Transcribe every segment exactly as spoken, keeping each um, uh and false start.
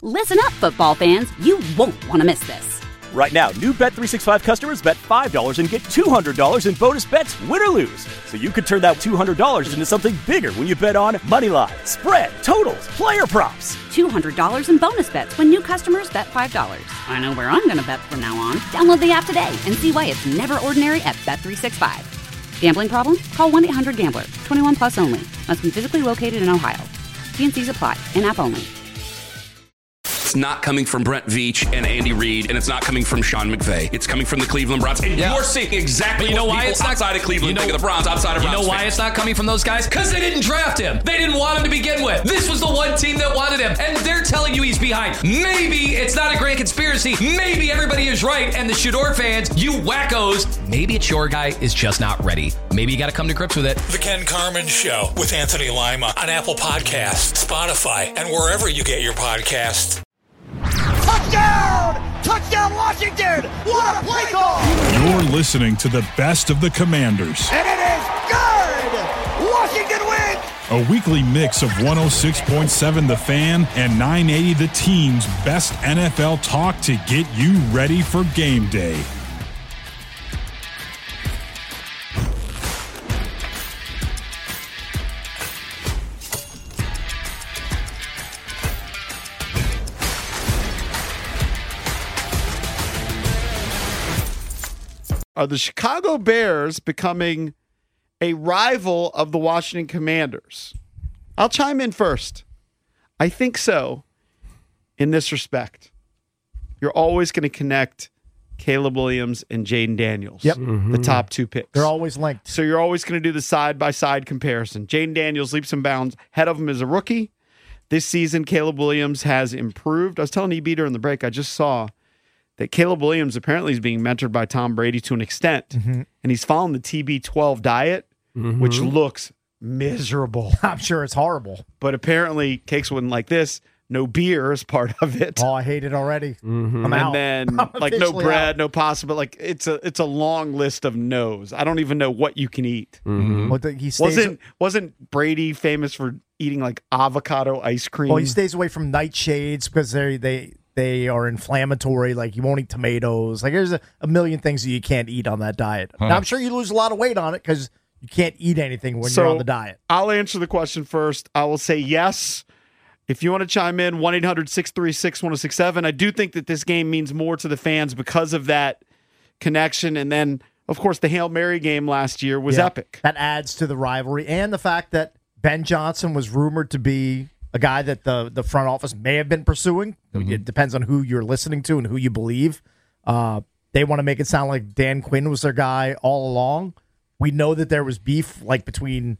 Listen up, football fans. You won't want to miss this. Right now, new Bet three sixty-five customers bet five dollars and get two hundred dollars in bonus bets, win or lose. So you could turn that two hundred dollars into something bigger when you bet on money line, spread, totals, player props. two hundred dollars in bonus bets when new customers bet five dollars. I know where I'm going to bet from now on. Download the app today and see why it's never ordinary at Bet three sixty-five. Gambling problem? Call one eight hundred gambler. twenty-one plus only. Must be physically located in Ohio. T and C's apply. In-app only. It's not coming from Brent Veach and Andy Reid, and it's not coming from Sean McVay. It's coming from the Cleveland Browns. And yeah. you're seeing exactly you know what why people it's not, outside of Cleveland you know, think of the Browns, outside of You Browns know why fans. it's not coming from those guys? Because they didn't draft him. They didn't want him to begin with. This was the one team that wanted him, and they're telling you he's behind. Maybe it's not a grand conspiracy. Maybe everybody is right, and the Shador fans, you wackos, maybe it's your guy is just not ready. Maybe you got to come to grips with it. The Ken Carman Show with Anthony Lima on Apple Podcasts, Spotify, and wherever you get your podcasts. Touchdown! Touchdown, Washington! What a play call! You're listening to the best of the Commanders. And it is good! Washington wins! A weekly mix of one oh six point seven The Fan and nine eighty The Team's best N F L talk to get you ready for game day. Are the Chicago Bears becoming a rival of the Washington Commanders? I'll chime in first. I think so in this respect. You're always going to connect Caleb Williams and Jaden Daniels, yep. mm-hmm. the top two picks. They're always linked. So you're always going to do the side-by-side comparison. Jaden Daniels leaps and bounds ahead of him as a rookie. This season, Caleb Williams has improved. I was telling E B during the break, I just saw that Caleb Williams apparently is being mentored by Tom Brady to an extent, mm-hmm. and he's following the T B twelve diet, mm-hmm. which looks miserable. I'm sure it's horrible. But apparently cakes one like this, no beer is part of it. Oh, I hate it already. Mm-hmm. I'm and out. then I'm like no bread, out. no pasta, but like it's a it's a long list of no's. I don't even know what you can eat. Mm-hmm. Well, the, he stays, wasn't wasn't Brady famous for eating like avocado ice cream? Well, he stays away from nightshades because they they they are inflammatory. Like you won't eat tomatoes. Like there's a, a million things that you can't eat on that diet. Huh. Now I'm sure you lose a lot of weight on it because you can't eat anything when so, you're on the diet. I'll answer the question first. I will say yes. If you want to chime in, one eight hundred six three six one oh six seven. I do think that this game means more to the fans because of that connection. And then, of course, the Hail Mary game last year was yeah, epic. That adds to the rivalry. And the fact that Ben Johnson was rumored to be a guy that the, the front office may have been pursuing. Mm-hmm. It depends on who you're listening to and who you believe. Uh, they want to make it sound like Dan Quinn was their guy all along. We know that there was beef like between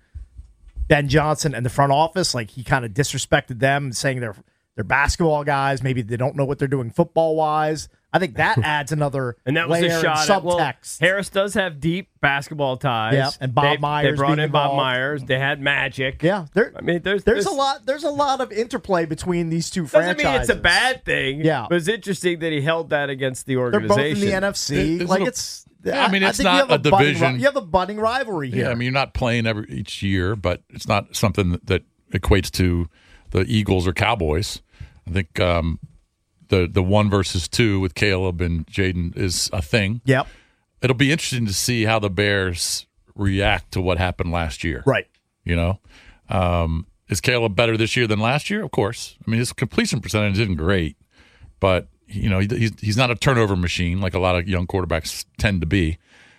Ben Johnson and the front office. Like he kind of disrespected them, saying they're they're basketball guys. Maybe they don't know what they're doing football wise. I think that adds another and that was layer a shot and at, well, subtext. Harris does have deep basketball ties. Yeah, and Bob they, Myers. They brought in Bob involved. Myers. They had Magic. Yeah, there, I mean, there's, there's there's a lot. There's a lot of interplay between these two doesn't franchises. Doesn't mean it's a bad thing. Yeah, but it's interesting that he held that against the They're organization. both in the N F C. It's like a, it's. Yeah, I mean, it's I not you a, a division. budding, You have a budding rivalry here. Yeah, I mean, you're not playing every each year, but it's not something that, that equates to the Eagles or Cowboys. I think um, the the one versus two with Caleb and Jaden is a thing. Yep. It'll be interesting to see how the Bears react to what happened last year. Right. You know, um, is Caleb better this year than last year? Of course. I mean, his completion percentage isn't great, but you know, he, he's he's not a turnover machine like a lot of young quarterbacks tend to be.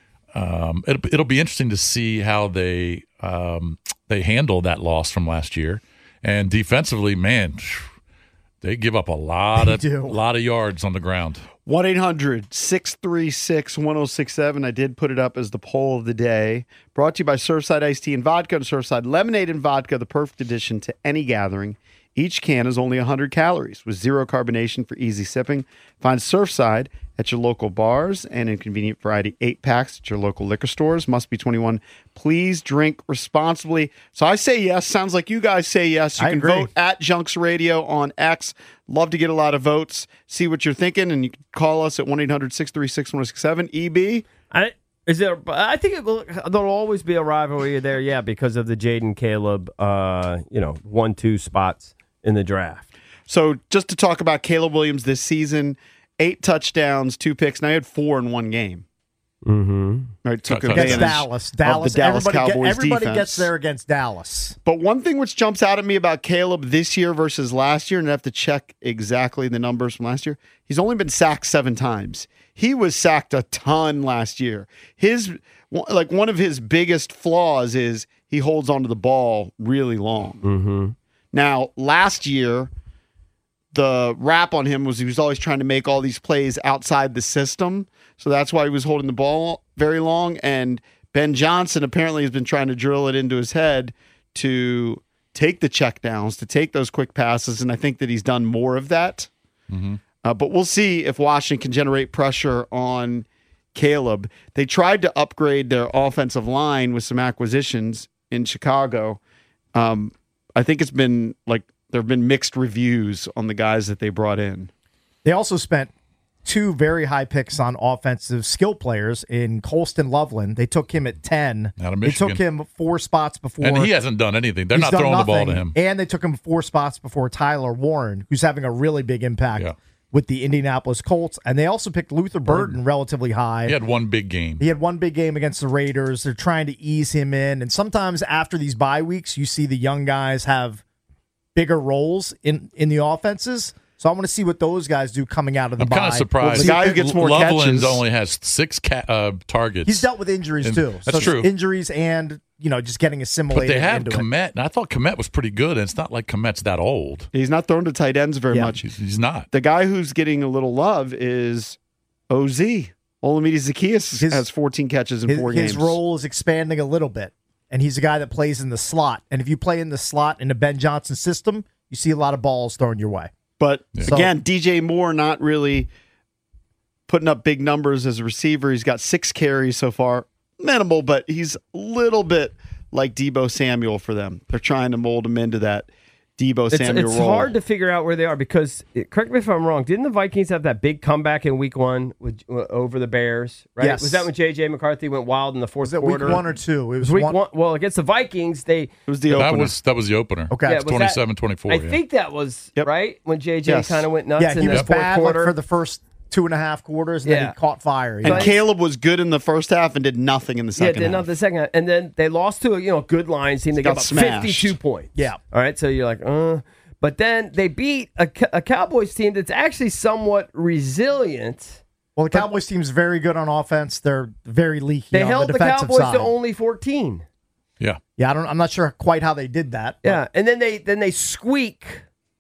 Um, it'll, it'll be interesting to see how they um, they handle that loss from last year. And defensively, man, they give up a lot they of do. lot of yards on the ground. one eight hundred six three six one oh six seven. I did put it up as the poll of the day. Brought to you by Surfside Iced Tea and Vodka and Surfside Lemonade and Vodka, the perfect addition to any gathering. Each can is only one hundred calories with zero carbonation for easy sipping. Find Surfside at your local bars and in convenient variety eight packs at your local liquor stores. Must be twenty-one. Please drink responsibly. So I say yes. Sounds like you guys say yes. You I can agree. vote at Junks Radio on X. Love to get a lot of votes. See what you're thinking, and you can call us at one eight hundred six three six one oh six seven. E B? I is there? I think it will, there'll always be a rivalry there, yeah, because of the Jaden Caleb, uh, you know, one two spots in the draft. So just to talk about Caleb Williams this season, eight touchdowns, two picks. Now he had four in one game. Mm-hmm. Right, took Against advantage Dallas. Dallas. of the Dallas everybody Cowboys get, everybody defense. gets there against Dallas. But one thing which jumps out at me about Caleb this year versus last year, and I have to check exactly the numbers from last year, he's only been sacked seven times. He was sacked a ton last year. His like one of his biggest flaws is he holds onto the ball really long. Mm-hmm. Now, last year, the rap on him was he was always trying to make all these plays outside the system. So that's why he was holding the ball very long. And Ben Johnson apparently has been trying to drill it into his head to take the checkdowns, to take those quick passes. And I think that he's done more of that. Mm-hmm. Uh, but we'll see if Washington can generate pressure on Caleb. They tried to upgrade their offensive line with some acquisitions in Chicago. Um, I think it's been like there have been mixed reviews on the guys that they brought in. They also spent two very high picks on offensive skill players in Colston Loveland. They took him at ten. Out of They Michigan. took him four spots before. And he hasn't done anything. They're He's not done throwing the ball to nothing. him. And they took him four spots before Tyler Warren, who's having a really big impact Yeah. with the Indianapolis Colts. And they also picked Luther Burden relatively high. He had one big game. He had one big game against the Raiders. They're trying to ease him in. And sometimes after these bye weeks, you see the young guys have bigger roles in, in the offenses. So I want to see what those guys do coming out of the I'm bye. kind of surprised. The guy who gets more Loveland catches- only has six ca- uh, targets. He's dealt with injuries And too. that's so it's true. Injuries and, you know, just getting assimilated But they have into it. Kmet, and I thought Kmet was pretty good, and it's not like Kmet's that old. He's not thrown to tight ends very Yeah. much. He's, he's not. The guy who's getting a little love is O Z. Olamide Zacchaeus His- has fourteen catches in His, four his games. role is expanding a little bit, and he's a guy that plays in the slot. And if you play in the slot in the Ben Johnson system, you see a lot of balls thrown your way. But So- again, D J Moore not really putting up big numbers as a receiver. He's got six carries so far. Minimal, but he's a little bit like Deebo Samuel for them. They're trying to mold him into that Deebo It's, Samuel it's role. hard to figure out where they are because, correct me if I'm wrong, didn't the Vikings have that big comeback in week one with, uh, over the Bears? Right? Yes. Was that when J J. McCarthy went wild in the fourth Was it quarter? week one or two? It It was was week one. one. Well, against the Vikings, they. It was the That opener. was that was the opener. Okay. Yeah, was that- twenty-seven twenty-four. I yeah. think that was Yep. right when J J Yes. kind of went nuts Yeah, in he the was fourth bad like, quarter. for the first two and a half quarters, and then Yeah. he caught fire. and Right. Caleb was good in the first half and did nothing in the yeah, second did half. not the second, half. And then they lost to a you know good Lions team. They Got got up smashed. fifty-two points. Yeah. All right, so you're like, uh, but then they beat a, a Cowboys team that's actually somewhat resilient. Well, the Cowboys team's very good on offense. They're very leaky They on held the the defensive Cowboys side. to only fourteen. Yeah. yeah, I don't. I'm not sure quite how they did that. but- Yeah, and then they then they squeak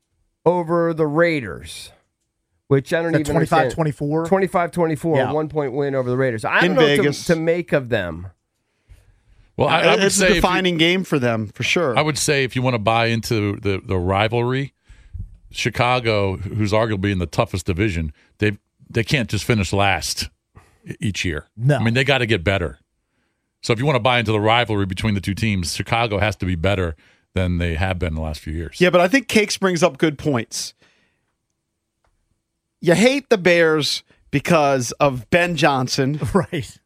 over the Raiders, which I don't Is that even twenty-five understand. twenty-four? twenty-five twenty-four, Yeah. one point win over the Raiders. I In don't know what Vegas. to, to make of them. Well, I, I would it's say a if you- defining game for them, for sure. I would say if you want to buy into the, the rivalry, Chicago, who's arguably in the toughest division, they they can't just finish last e- each year. No. I mean they got to get better. So if you want to buy into the rivalry between the two teams, Chicago has to be better than they have been the last few years. Yeah, but I think Cakes brings up good points. You hate the Bears because of Ben Johnson. Right.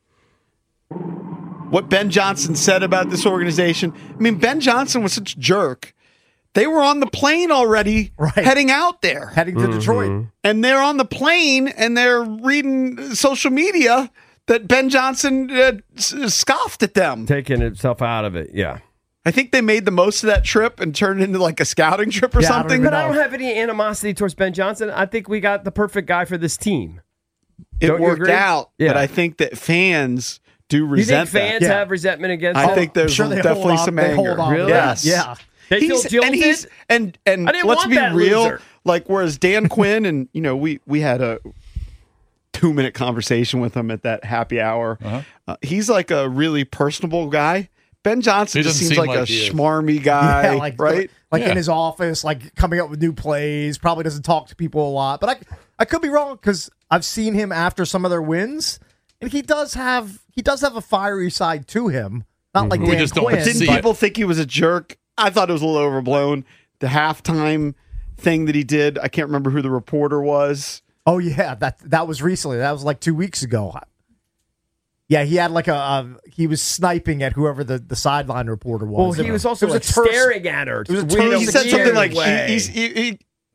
What Ben Johnson said about this organization. I mean, Ben Johnson was such a jerk. They were on the plane already, Right. heading out there. Heading to Detroit. And they're on the plane and they're reading social media that Ben Johnson uh, s- scoffed at them. Taking itself out of it, yeah. I think they made the most of that trip and turned it into like a scouting trip or Yeah, I don't something. even But I know. don't have any animosity towards Ben Johnson. I think we got the perfect guy for this team. It Don't you worked agree? out, Yeah. but I think that fans do You think resent fans that. Yeah. have resentment against I him? think there's sure they definitely hold on- some they anger. hold on to Really? Yes. Yeah. They feel He's, jilted? and he's and and I didn't let's want be that real. loser. Like whereas Dan Quinn and you know we we had a two minute conversation with him at that happy hour. Uh-huh. Uh, he's like a really personable guy. Ben Johnson He just doesn't seems seem like, like a he is. schmarmy guy, Yeah, like right? like Yeah. in his office, like coming up with new plays. Probably doesn't talk to people a lot, but I I could be wrong because I've seen him after some of their wins, and he does have he does have a fiery side to him. Not like We Dan just don't Quinn. see Didn't it. people think he was a jerk? I thought it was a little overblown. The halftime thing that he did, I can't remember who the reporter was. Oh yeah, that that was recently. That was like two weeks ago. Yeah, he had like a, a he was sniping at whoever the, the sideline reporter was. Well, he It was also it like was a terse- staring at her. it was a Weird terse- He in a said something scary like way. he, he's, he, he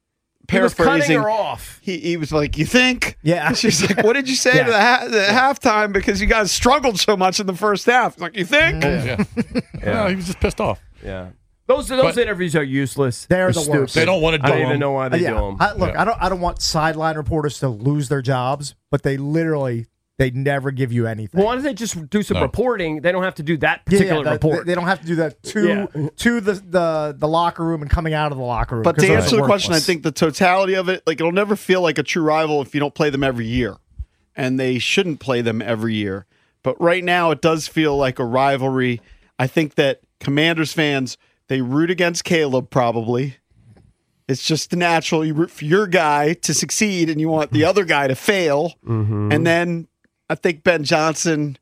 He was paraphrasing. cutting her off. He, he was like, "You think?" Yeah. She's like, "What did you say Yeah. to the, ha- the halftime? Because you guys struggled so much in the first half." He's like, "You think?" Yeah. No, he was just pissed off. Yeah. Those those But- interviews are useless. They're the stupid. worst. They don't want to I do don't even them. know why they yeah. do them. I, look, Yeah. I don't. I don't want sideline reporters to lose their jobs, but they literally they never give you anything. Why don't they just do some No. reporting? They don't have to do that Yeah, particular that- report. They, they don't have to do that to Yeah. to the, the the locker room and coming out of the locker room. But 'cause to those answer are the question, I worthless. think the totality of it, like it'll never feel like a true rival if you don't play them every year, and they shouldn't play them every year. But right now, it does feel like a rivalry. I think that Commanders fans, they root against Caleb probably. It's just natural. You root for your guy to succeed, and you want the other guy to fail. Mm-hmm. And then I think Ben Johnson,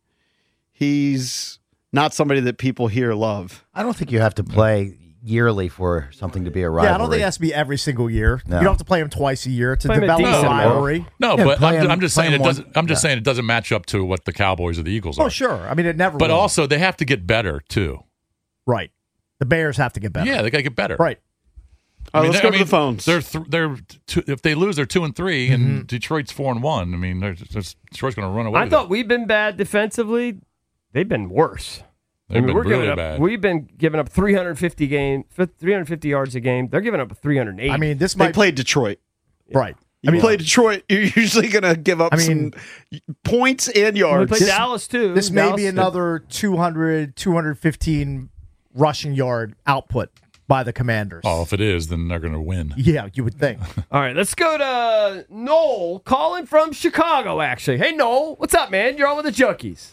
he's not somebody that people here love. I don't think you have to play yearly for something to be a rivalry. Yeah, I don't think it has to be every single year. No. You don't have to play them twice a year to Play 'em a develop a decent rivalry. No, Yeah, but play I'm, 'em- I'm just play saying 'em it doesn't. one- I'm just yeah. saying it doesn't match up to what the Cowboys or the Eagles are. Oh, sure. I mean, it never. But will. also, they have to get better too. right, the Bears have to get better. Yeah, they got to get better. right. All right, let's they're- go I to mean, the phones. They're th- they're two, if they lose, they're two and 3 and Detroit's four and one. I mean, they're just, Detroit's going to run away. I with thought it. we've been bad defensively. They've been worse. They've I mean, been we're really giving up, bad. We've been giving up three hundred fifty game, three hundred fifty yards a game. They're giving up three hundred eighty. I mean, this They might played Detroit. right. You I mean, play Detroit, you're usually going to give up I mean- some points and we yards. played Dallas too. this may Dallas- be another two hundred, two hundred fifteen rushing yard output by the Commanders. Oh, if it is, then they're going to win. Yeah, you would think. All right, let's go to Noel calling from Chicago. Actually, hey Noel, what's up, man? You're on with the Junkies.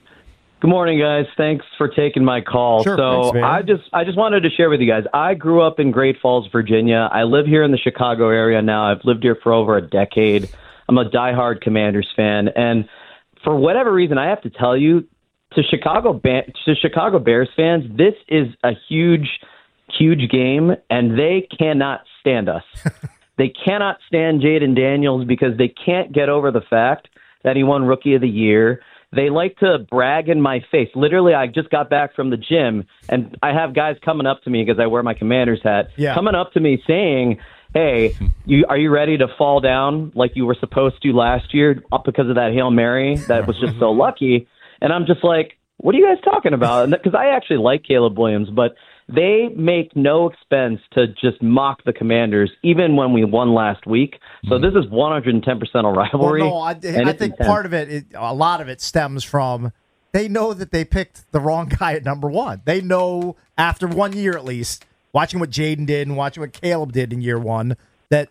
Good morning, guys. Thanks for taking my call. Sure, so thanks, man. I just I just wanted to share with you guys. I grew up in Great Falls, Virginia. I live here in the Chicago area now. I've lived here for over a decade. I'm a diehard Commanders fan, and for whatever reason, I have to tell you, to Chicago ba- to Chicago Bears fans, this is a huge, huge game, and they cannot stand us. They cannot stand Jaden Daniels because they can't get over the fact that he won Rookie of the Year. They like to brag in my face. Literally, I just got back from the gym, and I have guys coming up to me because I wear my Commander's hat, Yeah. coming up to me saying, hey, you, are you ready to fall down like you were supposed to last year up because of that Hail Mary that was just so lucky? And I'm just like, what are you guys talking about? Because I actually like Caleb Williams, but they make no expense to just mock the Commanders, even when we won last week. So this is one hundred ten percent a rivalry. Well, no, I, and I it's think intense. part of it, it, a lot of it stems from they know that they picked the wrong guy at number one. They know after one year at least, watching what Jaden did and watching what Caleb did in year one, that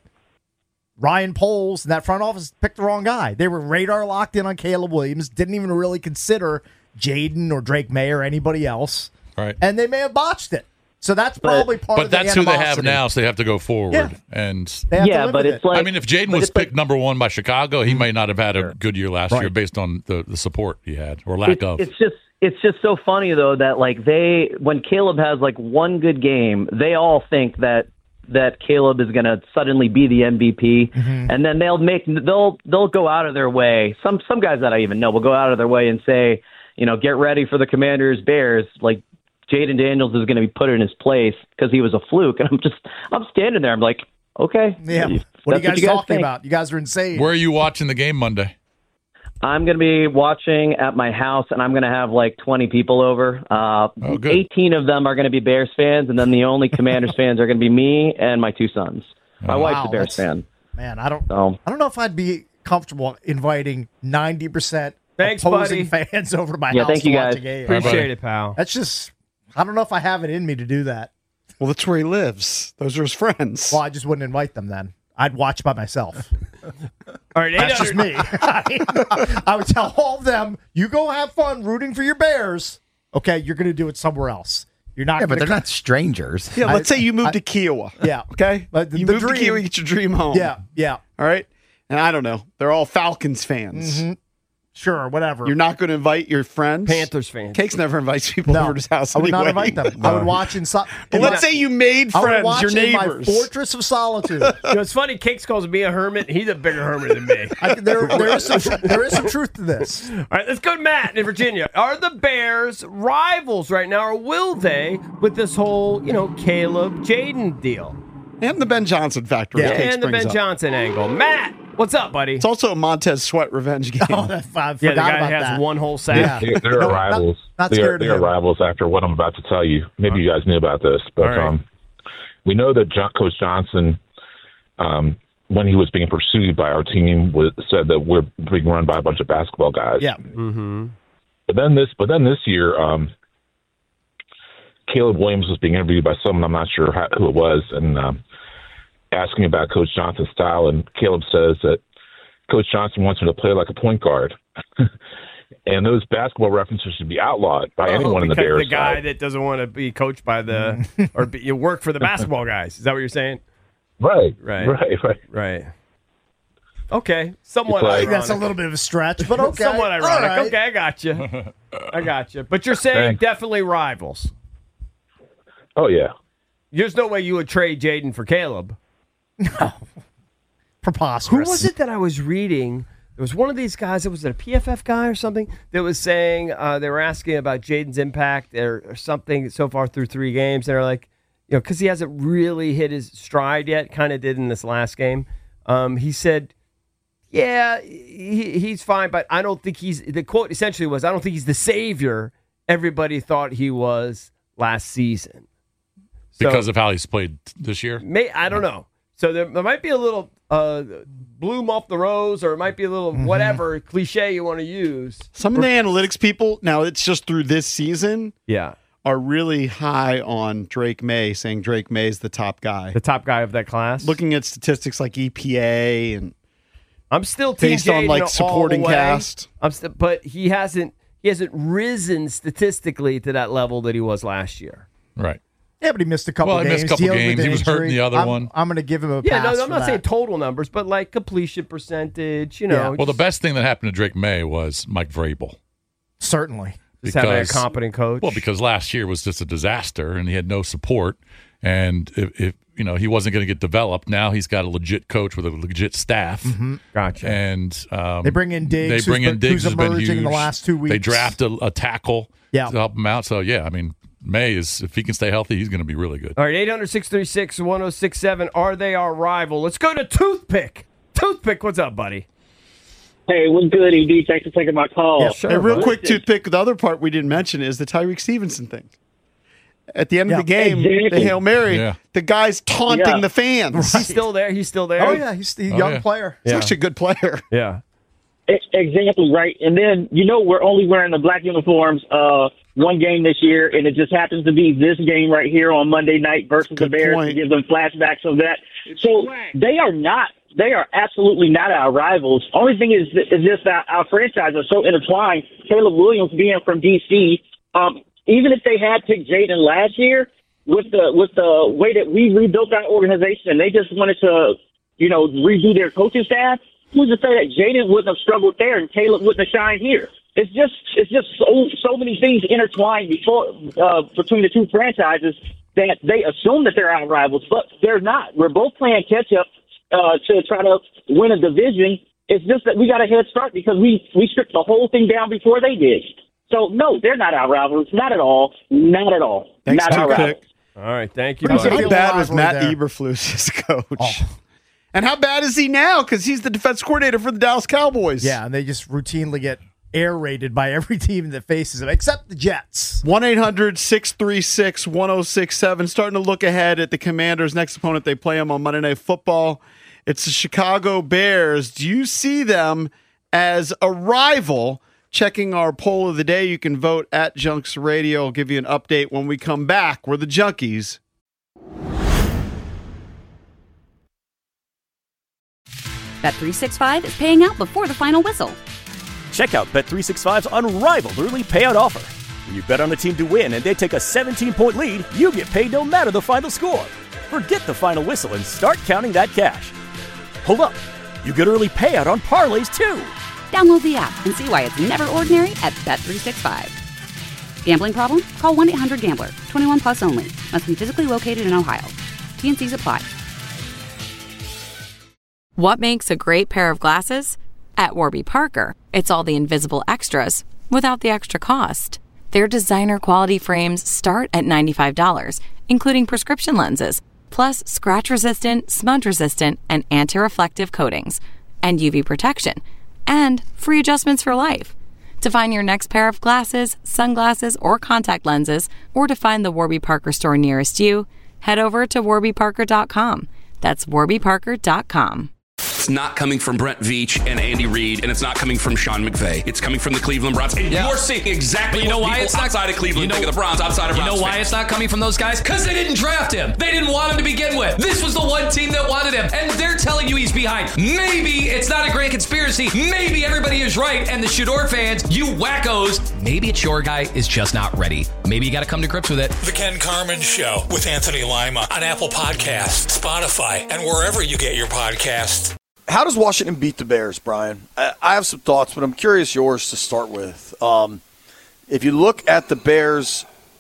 Ryan Poles and that front office picked the wrong guy. They were radar locked in on Caleb Williams, didn't even really consider Jaden or Drake May or anybody else. Right. And they may have botched it. So that's probably part But of the that's who they have animosity. now, so they have to go forward. Yeah. And They have to Yeah, live but with it's it. like I mean, if Jaden but was it's like- picked number one by Chicago, he may not have had a good year last year Right. based on the, the support he had or lack It- of. It's just it's just so funny though that like they when Caleb has like one good game, they all think that that Caleb is going to suddenly be the M V P, Mm-hmm. and then they'll make they'll they'll go out of their way. Some some guys that I even know will go out of their way and say, you know, get ready for the Commanders Bears. Like Jaden Daniels is going to be put in his place because he was a fluke, and I'm just I'm standing there. I'm like, okay, Yeah. if What are you that's guys talking think. about? You guys are insane. Where are you watching the game Monday? I'm going to be watching at my house, and I'm going to have like twenty people over. Uh, Oh, good. eighteen of them are going to be Bears fans, and then the only Commanders fans are going to be me and my two sons. My Oh, wife's wow, a Bears that's- fan. Man, I don't So I don't know if I'd be comfortable inviting ninety percent Thanks, opposing buddy. fans over to my Yeah, house thank to you, watch guys. a game. Bye, buddy. Appreciate it, pal. That's just I don't know if I have it in me to do that. Well, that's where he lives. Those are his friends. Well, I just wouldn't invite them then. I'd watch by myself. All right, That's just me. I would tell all of them, you go have fun rooting for your Bears. Okay, you're going to do it somewhere else. You're not Yeah, going but to they're not strangers. Yeah, let's I- say you moved I- to Kiowa. Yeah. Okay? But the- you the moved dream- to Kiowa, you get your dream home. Yeah, yeah. All right? And I don't know. They're all Falcons fans. Mhm. Sure, whatever. You're not going to invite your friends? Panthers fans. Cakes never invites people No, over to his house I would not anyway. invite them. I would watch inside. But let's say you made I would friends, watch your in my neighbors. fortress of solitude. You know, it's funny. Cakes calls me a hermit. He's a bigger hermit than me. I, there, there, is some, tr- there is some truth to this. All right, let's go to Matt in Virginia. Are the Bears rivals right now, or will they with this whole, you know, Caleb Jaden deal? And the Ben Johnson factor. Yeah, and the Ben up. Johnson angle. Matt, what's up, buddy? It's also a Montez Sweat revenge game. Oh, that, I yeah, the guy has that. one whole sack. Yeah. They're, they're no, rivals. Not, not they're they're rivals after what I'm about to tell you. Maybe you guys knew about this, but right. um, we know that John, Coach Johnson, um, when he was being pursued by our team, was, said that we're being run by a bunch of basketball guys. Yeah. Mm-hmm. But then this, but then this year, um, Caleb Williams was being interviewed by someone, I'm not sure how, who it was, and um, asking about Coach Johnson's style. And Caleb says that Coach Johnson wants him to play like a point guard. And those basketball references should be outlawed by oh, anyone in the Bears. The guy side. that doesn't want to be coached by the or be, you work for the basketball guys. Is that what you're saying? Right. Right. Right. Right. Right. Okay. Somewhat like, I think ironic. that's a little bit of a stretch, but okay. Somewhat ironic. Right. Okay, I got you. I got you. But you're saying Thanks. definitely rivals. Oh, yeah. There's no way you would trade Jaden for Caleb. No. Preposterous. Who was it that I was reading? There was one of these guys, it was it a P F F guy or something, that was saying, uh, they were asking about Jaden's impact or, or something so far through three games. They're like, you know, because he hasn't really hit his stride yet, kind of did in this last game. Um, he said, yeah, he, he's fine, but I don't think he's, the quote essentially was, I don't think he's the savior everybody thought he was last season. So, because of how he's played this year? May, I don't know. So there, there might be a little uh, bloom off the rose, or it might be a little Mm-hmm. whatever cliche you want to use. Some of the analytics people, now it's just through this season, yeah, are really high on Drake May, saying Drake May is the top guy. The top guy of that class? Looking at statistics like E P A and I'm still team based on like Jaden supporting all the way. cast. I'm st- but he hasn't he hasn't risen statistically to that level that he was last year. Right. Yeah, but he missed a couple well, he games. missed a couple dealing games. with He was injury. hurting the other I'm, one. I'm going to give him a Yeah, pass no, I'm for not that. saying total numbers, but like completion percentage, you know. Yeah. Well, the best thing that happened to Drake May was Mike Vrabel. Certainly. Just having a competent coach. Well, because last year was just a disaster, and he had no support. And if, if you know he wasn't going to get developed, now he's got a legit coach with a legit staff. Mm-hmm. Gotcha. And um, They bring in Diggs, They bring who's in been- Diggs, who's who's been emerging huge. in the last two They weeks. draft a, a tackle Yeah. to help him out. So yeah, I mean, May is if he can stay healthy, he's going to be really good. All right, eight hundred, six three six, one oh six seven. Are they our rival? Let's go to Toothpick. Toothpick, what's up, buddy? Hey, what's good, E D? Thanks for taking my call. Yeah, sure, hey, real quick, Toothpick, the other part we didn't mention is the Tyreek Stevenson thing. At the end Yeah. of the game, Exactly. the Hail Mary, Yeah. the guy's taunting Yeah. the fans. He's still there. He's still there. Oh, yeah, he's a Oh, young yeah. player. He's Yeah. actually a good player. Yeah. E- Exactly right. And then, you know, we're only wearing the black uniforms uh, one game this year, and it just happens to be this game right here on Monday night versus Good the Bears point. to give them flashbacks of that. So they are not, they are absolutely not our rivals. Only thing is, is just that our franchises are so intertwined. Caleb Williams being from D C, um, even if they had picked Jaden last year, with the with the way that we rebuilt our organization, and they just wanted to, you know, redo their coaching staff, who's to say that Jaden wouldn't have struggled there and Caleb wouldn't have shined here? It's just it's just so so many things intertwined before uh, between the two franchises that they assume that they're our rivals, but they're not. We're both playing catch up uh, to try to win a division. It's just that we got a head start because we we stripped the whole thing down before they did. So no, they're not our rivals. Not at all. Not at all. Thanks, not our Toothpick. rivals. All right, thank you, Pretty buddy. good. How bad was rivalry Matt there. Eberflus as coach? Oh. And how bad is he now? Because he's the defense coordinator for the Dallas Cowboys. Yeah, and they just routinely get air raided by every team that faces them, except the Jets. one eight hundred, six three six, one oh six seven. Starting to look ahead at the Commanders' next opponent. They play them on Monday Night Football. It's the Chicago Bears. Do you see them as a rival? Checking our poll of the day. You can vote at Junks Radio. I'll give you an update when we come back. We're the Junkies. Bet three sixty-five is paying out before the final whistle. Check out Bet three sixty-five's unrivaled early payout offer. When you bet on a team to win and they take a seventeen-point lead, you get paid no matter the final score. Forget the final whistle and start counting that cash. Hold up. You get early payout on parlays, too. Download the app and see why it's never ordinary at Bet three sixty-five. Gambling problem? Call one eight hundred gambler. twenty-one plus only. Must be physically located in Ohio. T N Cs apply. What makes a great pair of glasses? At Warby Parker, it's all the invisible extras without the extra cost. Their designer quality frames start at ninety-five dollars, including prescription lenses. plus scratch-resistant, smudge-resistant, and anti-reflective coatings, and U V protection, and free adjustments for life. To find your next pair of glasses, sunglasses, or contact lenses, or to find the Warby Parker store nearest you, head over to warby parker dot com. That's warby parker dot com. It's not coming from Brent Veach and Andy Reid, and it's not coming from Sean McVay. It's coming from the Cleveland Browns. And Yeah. you're seeing exactly But you know what why people it's not outside of Cleveland you know, think of the Browns, outside of You Browns know why fans. it's not coming from those guys? Because they didn't draft him. They didn't want him to begin with. This was the one team that wanted him, and they're telling you he's behind. Maybe it's not a grand conspiracy. Maybe everybody is right, and the Shador fans, you wackos, maybe it's your guy is just not ready. Maybe you got to come to grips with it. The Ken Carmen Show with Anthony Lima on Apple Podcasts, Spotify, and wherever you get your podcasts. How does Washington beat the Bears, Brian? I, I have some thoughts, but I'm curious yours to start with. Um, if you look at the Bears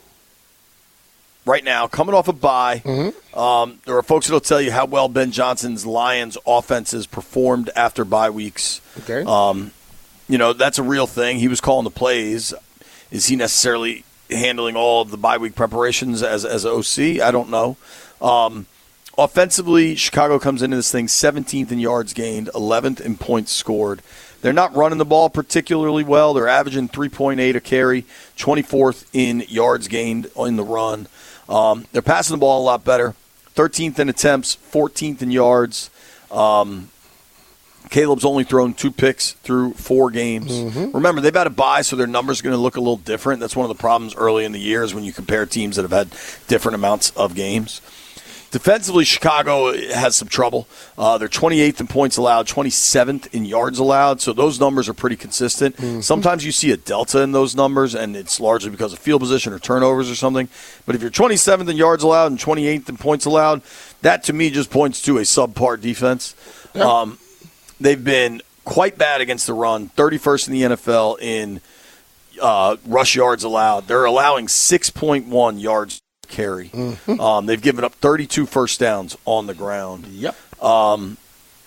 right now, coming off a bye, mm-hmm. um, there are folks that will tell you how well Ben Johnson's Lions offenses performed after bye weeks. Okay. Um, you know, that's a real thing. He was calling the plays. Is he necessarily handling all of the bye week preparations as as O C? I don't know. Um, offensively, Chicago comes into this thing seventeenth in yards gained, eleventh in points scored. They're not running the ball particularly well. They're averaging three point eight a carry, twenty-fourth in yards gained in the run. Um, they're passing the ball a lot better, thirteenth in attempts, fourteenth in yards. Um, Caleb's only thrown two picks through four games. Mm-hmm. Remember, they've had a bye, so their numbers are going to look a little different. That's one of the problems early in the year is when you compare teams that have had different amounts of games. Defensively, Chicago has some trouble. Uh, they're twenty-eighth in points allowed, twenty-seventh in yards allowed, so those numbers are pretty consistent. Mm-hmm. Sometimes you see a delta in those numbers, and it's largely because of field position or turnovers or something. But if you're twenty-seventh in yards allowed and twenty-eighth in points allowed, that to me just points to a subpar defense. Yeah. Um, they've been quite bad against the run, thirty-first in the N F L in uh, rush yards allowed. They're allowing six point one yards carry. Mm-hmm. Um, they've given up thirty-two first downs on the ground. Yep. Um,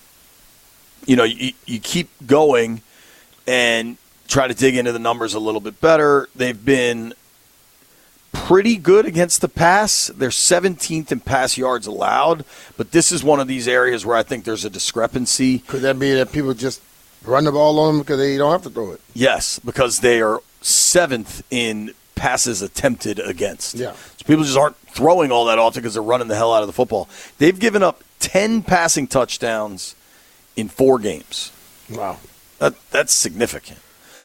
you know, you, you keep going and try to dig into the numbers a little bit better. They've been pretty good against the pass. They're seventeenth in pass yards allowed, but this is one of these areas where I think there's a discrepancy. Could that be that people just run the ball on them because they don't have to throw it? Yes, because they are seventh in passes attempted against. Yeah. So people just aren't throwing all that often because they're running the hell out of the football. They've given up ten passing touchdowns in four games. Wow. That, that's significant.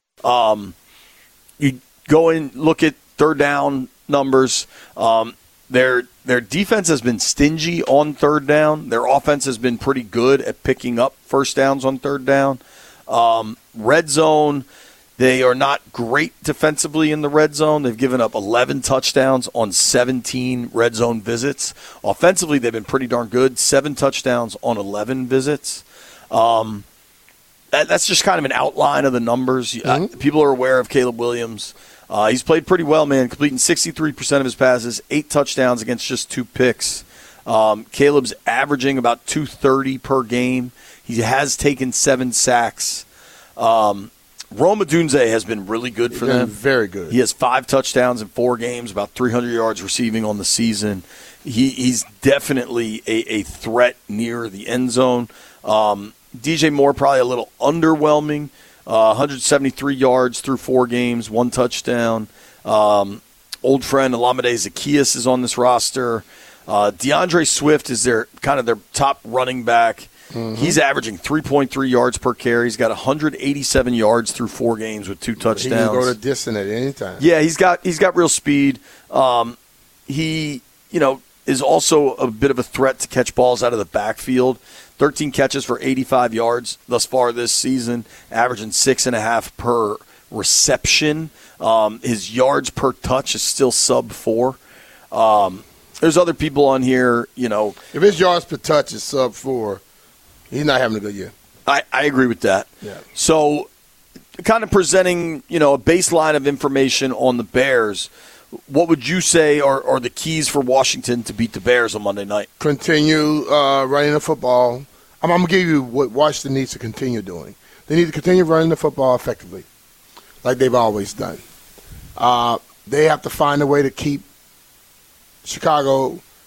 Um, you go and look at third down numbers. Um, their their defense has been stingy on third down. Their offense has been pretty good at picking up first downs on third down. Um, red zone, they are not great defensively in the red zone. They've given up eleven touchdowns on seventeen red zone visits. Offensively, they've been pretty darn good, seven touchdowns on eleven visits. Um, that, that's just kind of an outline of the numbers. Mm-hmm. Uh, people are aware of Caleb Williams. Uh, he's played pretty well, man, completing sixty-three percent of his passes, eight touchdowns against just two picks. Um, Caleb's averaging about two thirty per game. He has taken seven sacks. Um, Rome Odunze has been really good for them. Very good. He has five touchdowns in four games, about three hundred yards receiving on the season. He, he's definitely a, a threat near the end zone. Um, D J Moore probably a little underwhelming. Uh, one hundred seventy-three yards through four games, one touchdown. Um, old friend Olamide Zaccheaus is on this roster. Uh, DeAndre Swift is their kind of their top running back. Mm-hmm. He's averaging three point three yards per carry. He's got one hundred eighty-seven yards through four games with two touchdowns. He can go to distance at any time. Yeah, he's got he's got real speed. Um, he, you know, is also a bit of a threat to catch balls out of the backfield. thirteen catches for eighty-five yards thus far this season, averaging six and a half per reception. Um, his yards per touch is still sub four. Um, there's other people on here, you know. If his yards per touch is sub four, he's not having a good year. I, I agree with that. Yeah. So kind of presenting, you know, a baseline of information on the Bears, what would you say are, are the keys for Washington to beat the Bears on Monday night? Continue uh, running the football. I'm, I'm going to give you what Washington needs to continue doing. They need to continue running the football effectively, like they've always done. Uh, they have to find a way to keep Chicago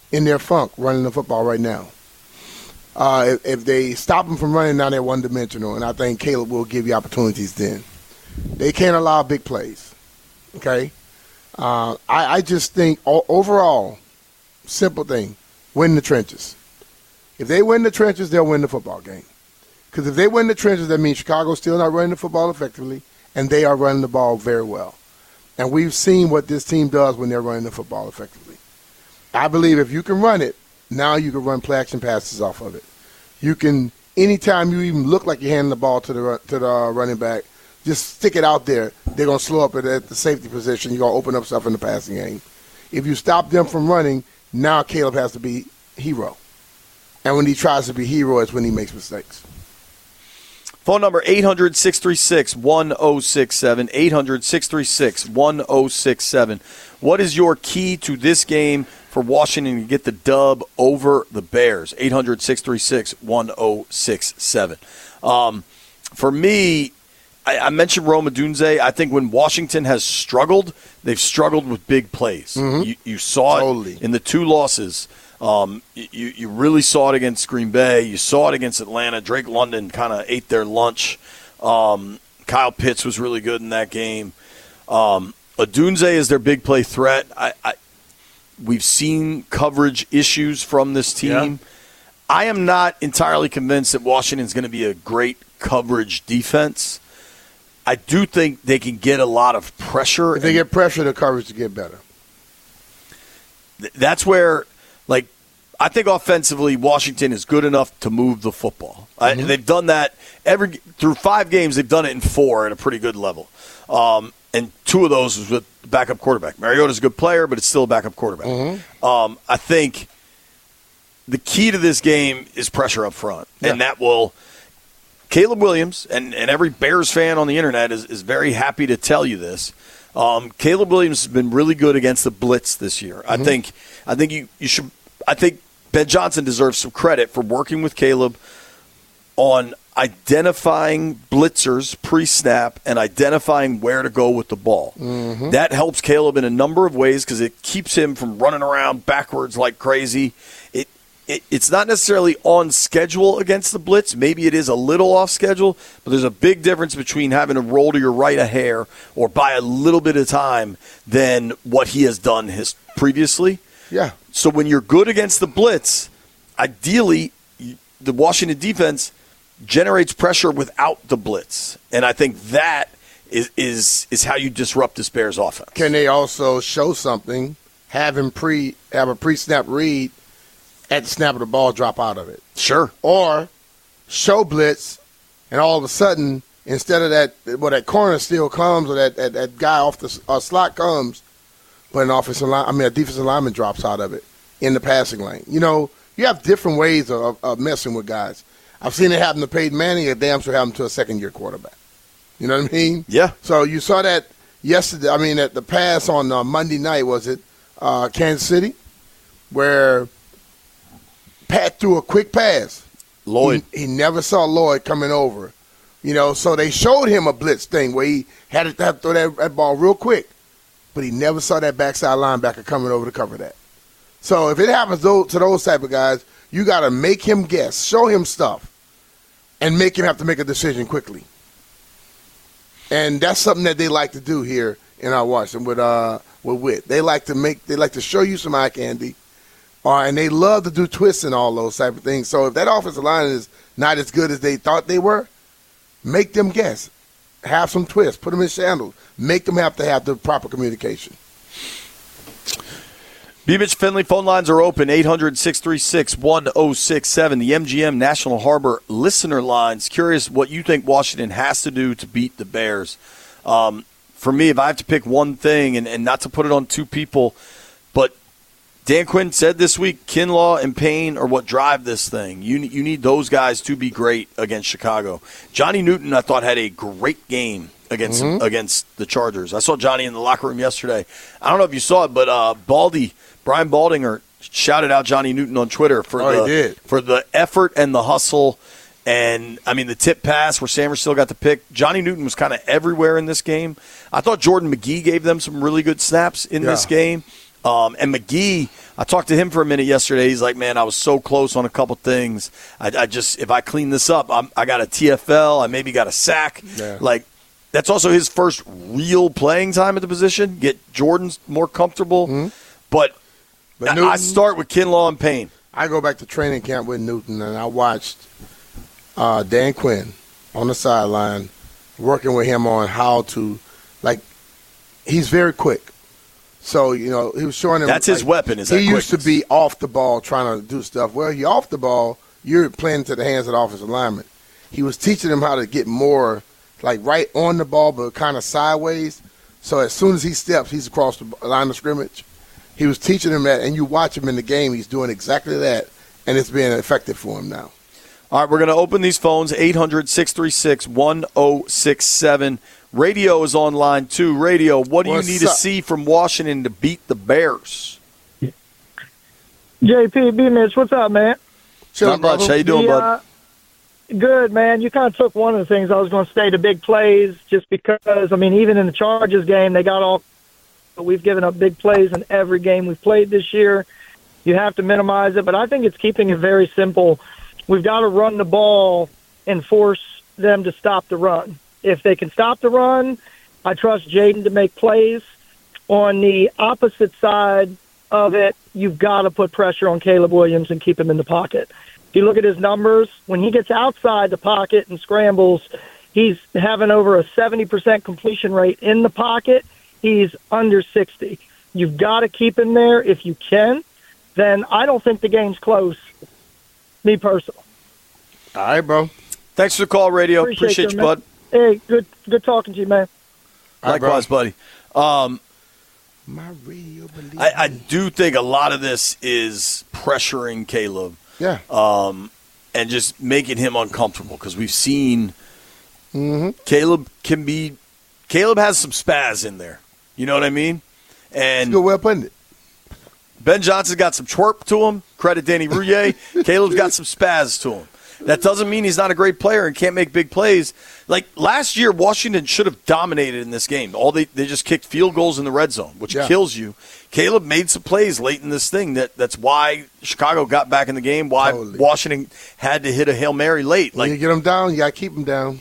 in their funk running the football right now. Uh, if, if they stop them from running, now they're one-dimensional, and I think Caleb will give you opportunities then. They can't allow big plays, okay? Uh, I, I just think o- overall, simple thing, win the trenches. If they win the trenches, they'll win the football game. Because if they win the trenches, that means Chicago's still not running the football effectively, and they are running the ball very well. And we've seen what this team does when they're running the football effectively. I believe if you can run it, now you can run play action passes off of it. You can, anytime you even look like you're handing the ball to the to the uh, running back, just stick it out there. They're going to slow up it at the safety position. You're going to open up stuff in the passing game. If you stop them from running, now Caleb has to be hero. And when he tries to be hero, it's when he makes mistakes. Phone number eight hundred, six three six, one oh six seven, eight hundred, six three six, one oh six seven. What is your key to this game for Washington to get the dub over the Bears? eight hundred, six three six, one oh six seven. Um, for me, I, I mentioned Rome Odunze. I think when Washington has struggled, they've struggled with big plays. Mm-hmm. You, you saw Totally. it in the two losses. Um, you, you really saw it against Green Bay. You saw it against Atlanta. Drake London kind of ate their lunch. Um, Kyle Pitts was really good in that game. Um, Odunze is their big play threat. I, I, we've seen coverage issues from this team. Yeah. I am not entirely convinced that Washington's going to be a great coverage defense. I do think they can get a lot of pressure. If they get pressure, the coverage to get better. Th- that's where – Like, I think offensively, Washington is good enough to move the football. Mm-hmm. I, they've done that every through five games. They've done it in four at a pretty good level, um, and two of those was with the backup quarterback. Mariota's a good player, but it's still a backup quarterback. Mm-hmm. Um, I think the key to this game is pressure up front, yeah. and that will. Caleb Williams and, and every Bears fan on the internet is, is very happy to tell you this. Um, Caleb Williams has been really good against the blitz this year. Mm-hmm. I think I think you, you should I think Ben Johnson deserves some credit for working with Caleb on identifying blitzers pre-snap and identifying where to go with the ball. Mm-hmm. That helps Caleb in a number of ways because it keeps him from running around backwards like crazy. It, it it's not necessarily on schedule against the blitz. Maybe it is a little off schedule, but there's a big difference between having to roll to your right a hair or by a little bit of time than what he has done his previously. Yeah. So when you're good against the blitz, ideally the Washington defense generates pressure without the blitz. And I think that is is, is how you disrupt this Bears offense. Can they also show something, have him pre have a pre-snap read at the snap of the ball, drop out of it? Sure. Or show blitz, and all of a sudden, instead of that, well, that corner still comes, or that, that, that guy off the uh, slot comes, but an offensive line, I mean, a defensive lineman drops out of it in the passing lane. You know, you have different ways of, of messing with guys. I've seen it happen to Peyton Manning. It damn sure happened to a second-year quarterback. You know what I mean? Yeah. So you saw that yesterday. I mean, at the pass on uh, Monday night, was it uh, Kansas City, where Pat threw a quick pass. Lloyd. He, he never saw Lloyd coming over. You know, so they showed him a blitz thing where he had to, have to throw that, that ball real quick, but he never saw that backside linebacker coming over to cover that. So if it happens to, to those type of guys, you got to make him guess, show him stuff, and make him have to make a decision quickly. And that's something that they like to do here in our Washington with uh with Witt. They like to make they like to show you some eye candy, uh, and they love to do twists and all those type of things. So if that offensive line is not as good as they thought they were, make them guess, have some twists, put them in shambles, make them have to have the proper communication. B-Mitch Finley phone lines are open, eight hundred, six three six, one oh six seven. The M G M National Harbor listener lines. Curious what you think Washington has to do to beat the Bears. Um, for me, if I have to pick one thing, and, and not to put it on two people, but Dan Quinn said this week, Kinlaw and Payne are what drive this thing. You, you need those guys to be great against Chicago. Johnny Newton, I thought, had a great game against mm-hmm. against the Chargers. I saw Johnny in the locker room yesterday. I don't know if you saw it, but uh, Baldy – Brian Baldinger shouted out Johnny Newton on Twitter for oh, the he did. for the effort and the hustle, and I mean the tip pass where Sanders still got the pick. Johnny Newton was kind of everywhere in this game. I thought Jordan McGee gave them some really good snaps in yeah. this game. Um, and McGee, I talked to him for a minute yesterday. He's like, man, I was so close on a couple things. I, I just, if I clean this up, I'm, I got a T F L. I maybe got a sack. Yeah. Like, that's also his first real playing time at the position. Get Jordan's more comfortable. Mm-hmm. But, But I, Newton- I start with Kinlaw and Payne. I go back to training camp with Newton, and I watched uh, Dan Quinn on the sideline working with him on how to, like, he's very quick. So, you know, he was showing him. That's like, his weapon, is He that used to quickness. be off the ball trying to do stuff. Well, you're off the ball, you're playing to the hands of the offensive lineman. He was teaching him how to get more, like, right on the ball, but kind of sideways. So as soon as he steps, he's across the line of scrimmage. He was teaching him that, and you watch him in the game, he's doing exactly that, and it's being effective for him now. All right, we're going to open these phones, eight hundred, six three six, one oh six seven. Radio is online, too. Radio, what do What's you need to up? see from Washington to beat the Bears? J P, B Mitch, what's up, man? Not much. How you doing, The, bud? uh, Good, man. You kind of took one of the things I was going to say, the big plays, just because, I mean, even in the Chargers game, they got all – we've given up big plays in every game we've played this year. You have to minimize it, but I think it's keeping it very simple. We've got to run the ball and force them to stop the run. If they can stop the run, I trust Jaden to make plays. On the opposite side of it, you've got to put pressure on Caleb Williams and keep him in the pocket. If you look at his numbers, when he gets outside the pocket and scrambles, he's having over a seventy percent completion rate in the pocket. He's under sixty. You've got to keep him there if you can. Then I don't think the game's close, me personally. All right, bro. Thanks for the call, Radio. Appreciate, you, man. bud. Hey, good good talking to you, man. Likewise, buddy. Um, My radio believe I, I do think a lot of this is pressuring Caleb. Yeah. Um, and just making him uncomfortable because we've seen Mm-hmm. Caleb can be – Caleb has some spaz in there. You know what I mean? And good way of putting it. Ben Johnson's got some twerp to him. Credit Danny Rouillet. Caleb's got some spaz to him. That doesn't mean he's not a great player and can't make big plays. Like last year, Washington should have dominated in this game. All they they just kicked field goals in the red zone, which Yeah. kills you. Caleb made some plays late in this thing. That that's why Chicago got back in the game. Why Totally. Washington had to hit a Hail Mary late. When Like you get them down, you got to keep them down.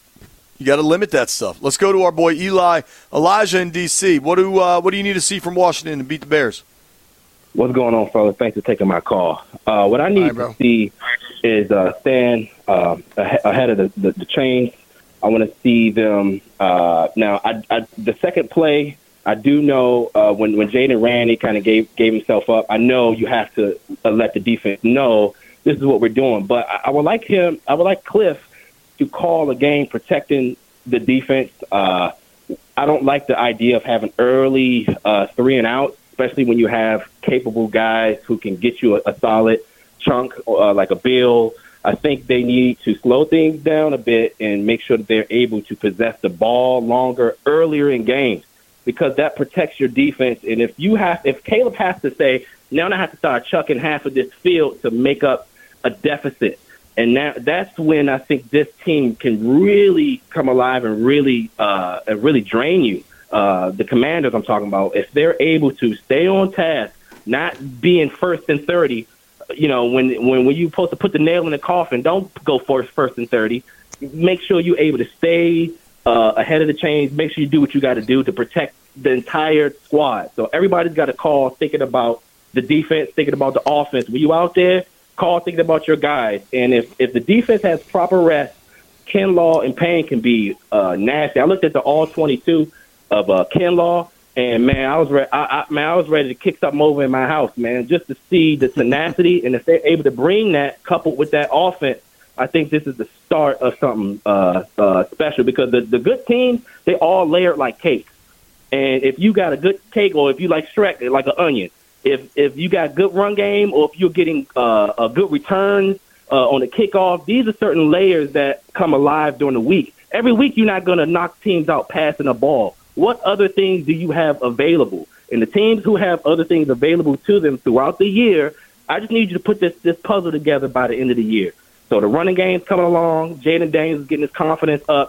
you got to limit that stuff. Let's go to our boy Eli Elijah in D C. What do uh, what do you need to see from Washington to beat the Bears? What's going on, fellas? Thanks for taking my call. Uh, what I need to see is uh, stand uh, ahe- ahead of the, the, the chains. I want to see them. Uh, now, I, I, the second play, I do know uh, when, when Jaden ran, he kind of gave, gave himself up. I know you have to uh, let the defense know this is what we're doing. But I, I would like him, I would like Cliff to call a game protecting the defense. Uh, I don't like the idea of having early uh, three and out, especially when you have capable guys who can get you a, a solid chunk uh, like a Bill. I think they need to slow things down a bit and make sure that they're able to possess the ball longer earlier in games because that protects your defense. And if you have, if Caleb has to say, now I have to start chucking half of this field to make up a deficit. And now that's when I think this team can really come alive and really, uh, and really drain you. Uh, the Commanders I'm talking about, if they're able to stay on task, not being first and thirty, you know, when when when you're supposed to put the nail in the coffin, don't go first, first and thirty. Make sure you're able to stay uh, ahead of the chains. Make sure you do what you got to do to protect the entire squad. So everybody's got to call thinking about the defense, thinking about the offense. When you out there, call thinking about your guys. And if, if the defense has proper rest, Kinlaw and Payne can be uh, nasty. I looked at the all twenty-two of uh, Kinlaw, and man, I was re- I, I, man, I was ready to kick something over in my house, man, just to see the tenacity. And if they're able to bring that coupled with that offense, I think this is the start of something uh, uh, special because the, the good teams, they all layered like cakes. And if you got a good cake, or if you like Shrek, like an onion, if if you got a good run game, or if you're getting uh, a good return uh, on the kickoff, these are certain layers that come alive during the week. Every week, you're not going to knock teams out passing a ball. What other things do you have available? And the teams who have other things available to them throughout the year, I just need you to put this this puzzle together by the end of the year. So the running game's coming along. Jaden Daniels is getting his confidence up.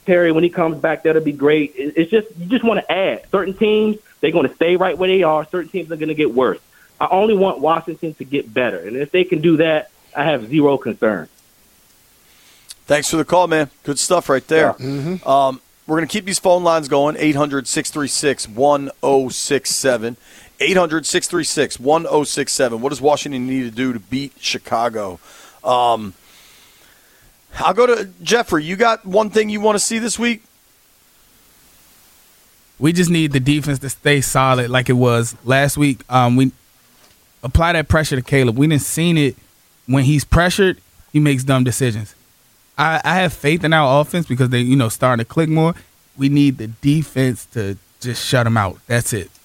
Terry, when he comes back, that'll be great. It- It's just you just want to add. Certain teams, they're going to stay right where they are. Certain teams are going to get worse. I only want Washington to get better. And if they can do that, I have zero concern. Thanks for the call, man. Good stuff right there. Yeah. Mhm. Um, we're going to keep these phone lines going. eight hundred, six three six, one oh six seven. eight hundred, six three six, one oh six seven. What does Washington need to do to beat Chicago? Um, I'll go to Jeffrey. You got one thing you want to see this week? We just need the defense to stay solid like it was last week. Um, we apply that pressure to Caleb. We didn't seen it when he's pressured. He makes dumb decisions. I, I have faith in our offense because they, you know, starting to click more. We need the defense to just shut them out. That's it.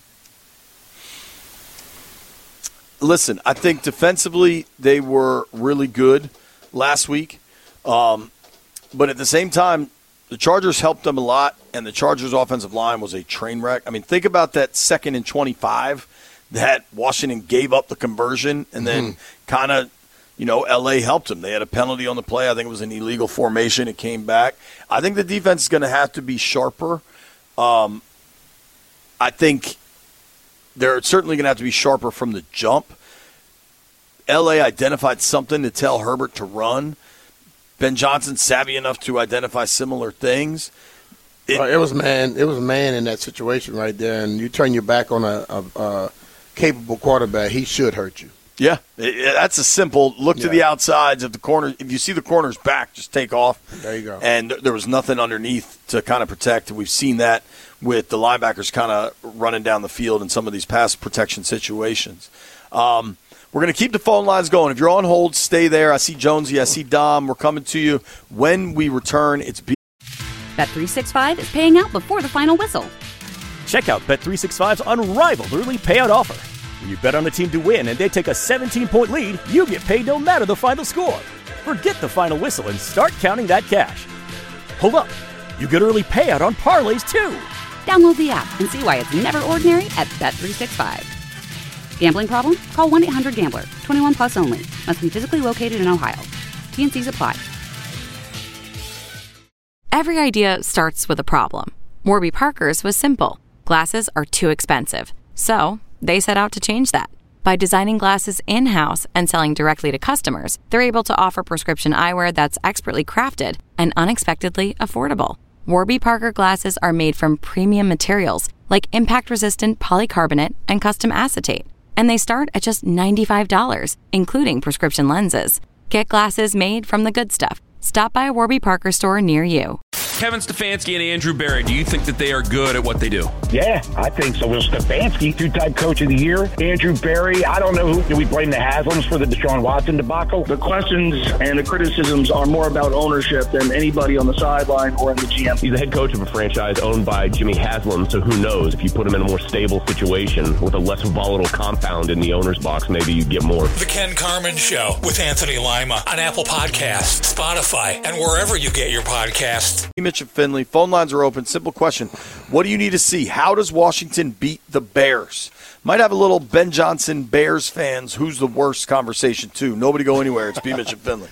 Listen, I think defensively they were really good last week. Um, but at the same time, the Chargers helped them a lot, and the Chargers' offensive line was a train wreck. I mean, think about that second and twenty-five that Washington gave up the conversion, and then kind of, you know, L A helped them. They had a penalty on the play. I think it was an illegal formation. It came back. I think the defense is going to have to be sharper. Um, I think they're certainly going to have to be sharper from the jump. L A identified something to tell Herbert to run. Ben Johnson's savvy enough to identify similar things. It, it was man. It was man in that situation right there, and you turn your back on a, a, a capable quarterback, he should hurt you. Yeah, it, it, that's a simple look to Yeah. the outsides of the corner. If you see the corner's back, just take off. There you go. And there was nothing underneath to kind of protect. We've seen that with the linebackers kind of running down the field in some of these pass protection situations. Um, we're going to keep the phone lines going. If you're on hold, stay there. I see Jonesy. I see Dom. We're coming to you. When we return, it's B- Bet three sixty-five is paying out before the final whistle. Check out Bet three sixty-five's unrivaled early payout offer. When you bet on a team to win and they take a seventeen-point lead, you get paid no matter the final score. Forget the final whistle and start counting that cash. Hold up. You get early payout on parlays, too. Download the app and see why it's never ordinary at Bet three sixty-five. Gambling problem? Call one eight hundred gambler. twenty-one plus only. Must be physically located in Ohio. T and C's apply. Every idea starts with a problem. Warby Parker's was simple. Glasses are too expensive. So they set out to change that. By designing glasses in-house and selling directly to customers, they're able to offer prescription eyewear that's expertly crafted and unexpectedly affordable. Warby Parker glasses are made from premium materials like impact-resistant polycarbonate and custom acetate. And they start at just ninety-five dollars, including prescription lenses. Get glasses made from the good stuff. Stop by a Warby Parker store near you. Kevin Stefanski and Andrew Berry, do you think that they are good at what they do? Yeah, I think so. Well, Stefanski, two-time coach of the year. Andrew Berry, I don't know who. Do we blame the Haslams for the Deshaun Watson debacle? The questions and the criticisms are more about ownership than anybody on the sideline or in the G M. He's the head coach of a franchise owned by Jimmy Haslam, so who knows? If you put him in a more stable situation with a less volatile compound in the owner's box, maybe you get more. The Ken Carman Show with Anthony Lima on Apple Podcasts, Spotify, and wherever you get your podcasts. Mitch and Finley. Phone lines are open. Simple question. What do you need to see? How does Washington beat the Bears? Might have a little Ben Johnson Bears fans, who's the worst conversation, too. Nobody go anywhere. It's B. Mitch and Finley.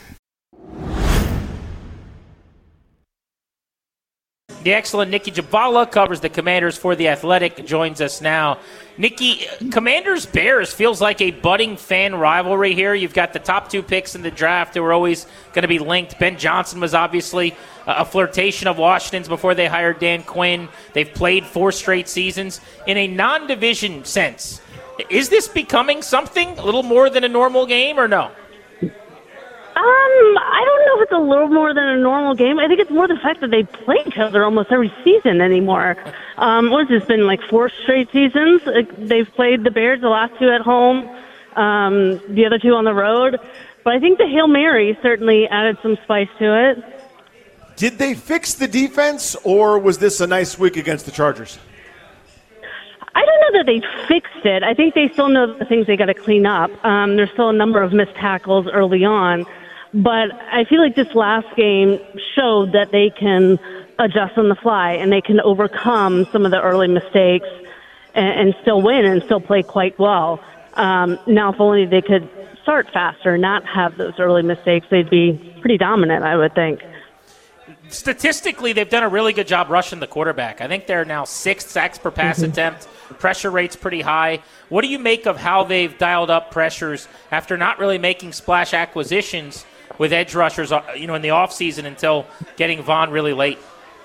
The excellent Nikki Jabala covers the Commanders for The Athletic, joins us now. Nikki, Commanders-Bears feels like a budding fan rivalry here. You've got the top two picks in the draft that were always going to be linked. Ben Johnson was obviously a flirtation of Washington's before they hired Dan Quinn. They've played four straight seasons. In a non-division sense, is this becoming something, a little more than a normal game, or no? Um, I don't know if it's a little more than a normal game. I think it's more the fact that they play each other almost every season anymore. Um, what has this been, like four straight seasons? They've played the Bears, the last two at home, um, the other two on the road. But I think the Hail Mary certainly added some spice to it. Did they fix the defense, or was this a nice week against the Chargers? I don't know that they fixed it. I think they still know the things they got to clean up. Um, there's still a number of missed tackles early on. But I feel like this last game showed that they can adjust on the fly and they can overcome some of the early mistakes and, and still win and still play quite well. Um, now, if only they could start faster, not have those early mistakes, they'd be pretty dominant, I would think. statistically, they've done a really good job rushing the quarterback. I think they're now sixth sacks per pass Mm-hmm. attempt. Pressure rate's pretty high. What do you make of how they've dialed up pressures after not really making splash acquisitions with edge rushers, uh, you know, in the offseason until getting Vaughn really late?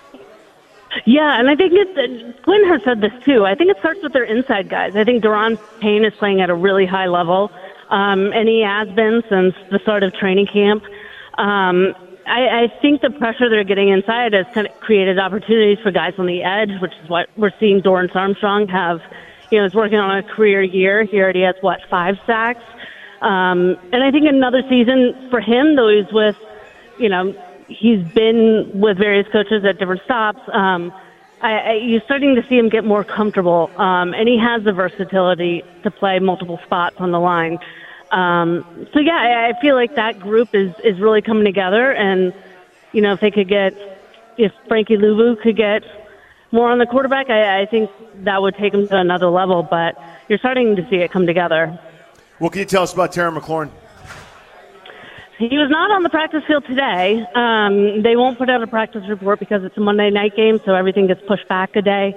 Yeah, and I think it, uh, Quinn has said this too. I think it starts with their inside guys. I think Daron Payne is playing at a really high level, um, and he has been since the start of training camp. Um, I, I think the pressure they're getting inside has kind of created opportunities for guys on the edge, which is what we're seeing Dorrance Armstrong have. You know, he's working on a career year. He already has, what, five sacks? Um, and I think another season for him, though he's with, you know, he's been with various coaches at different stops. Um, I, I, you're starting to see him get more comfortable, um, and he has the versatility to play multiple spots on the line. Um, so, yeah, I, I feel like that group is, is really coming together. And, you know, if they could get, if Frankie Luvu could get more on the quarterback, I, I think that would take him to another level. But you're starting to see it come together. What can you tell us about Terry McLaurin? He was not on the practice field today. Um, they won't put out a practice report because it's a Monday night game, so everything gets pushed back a day.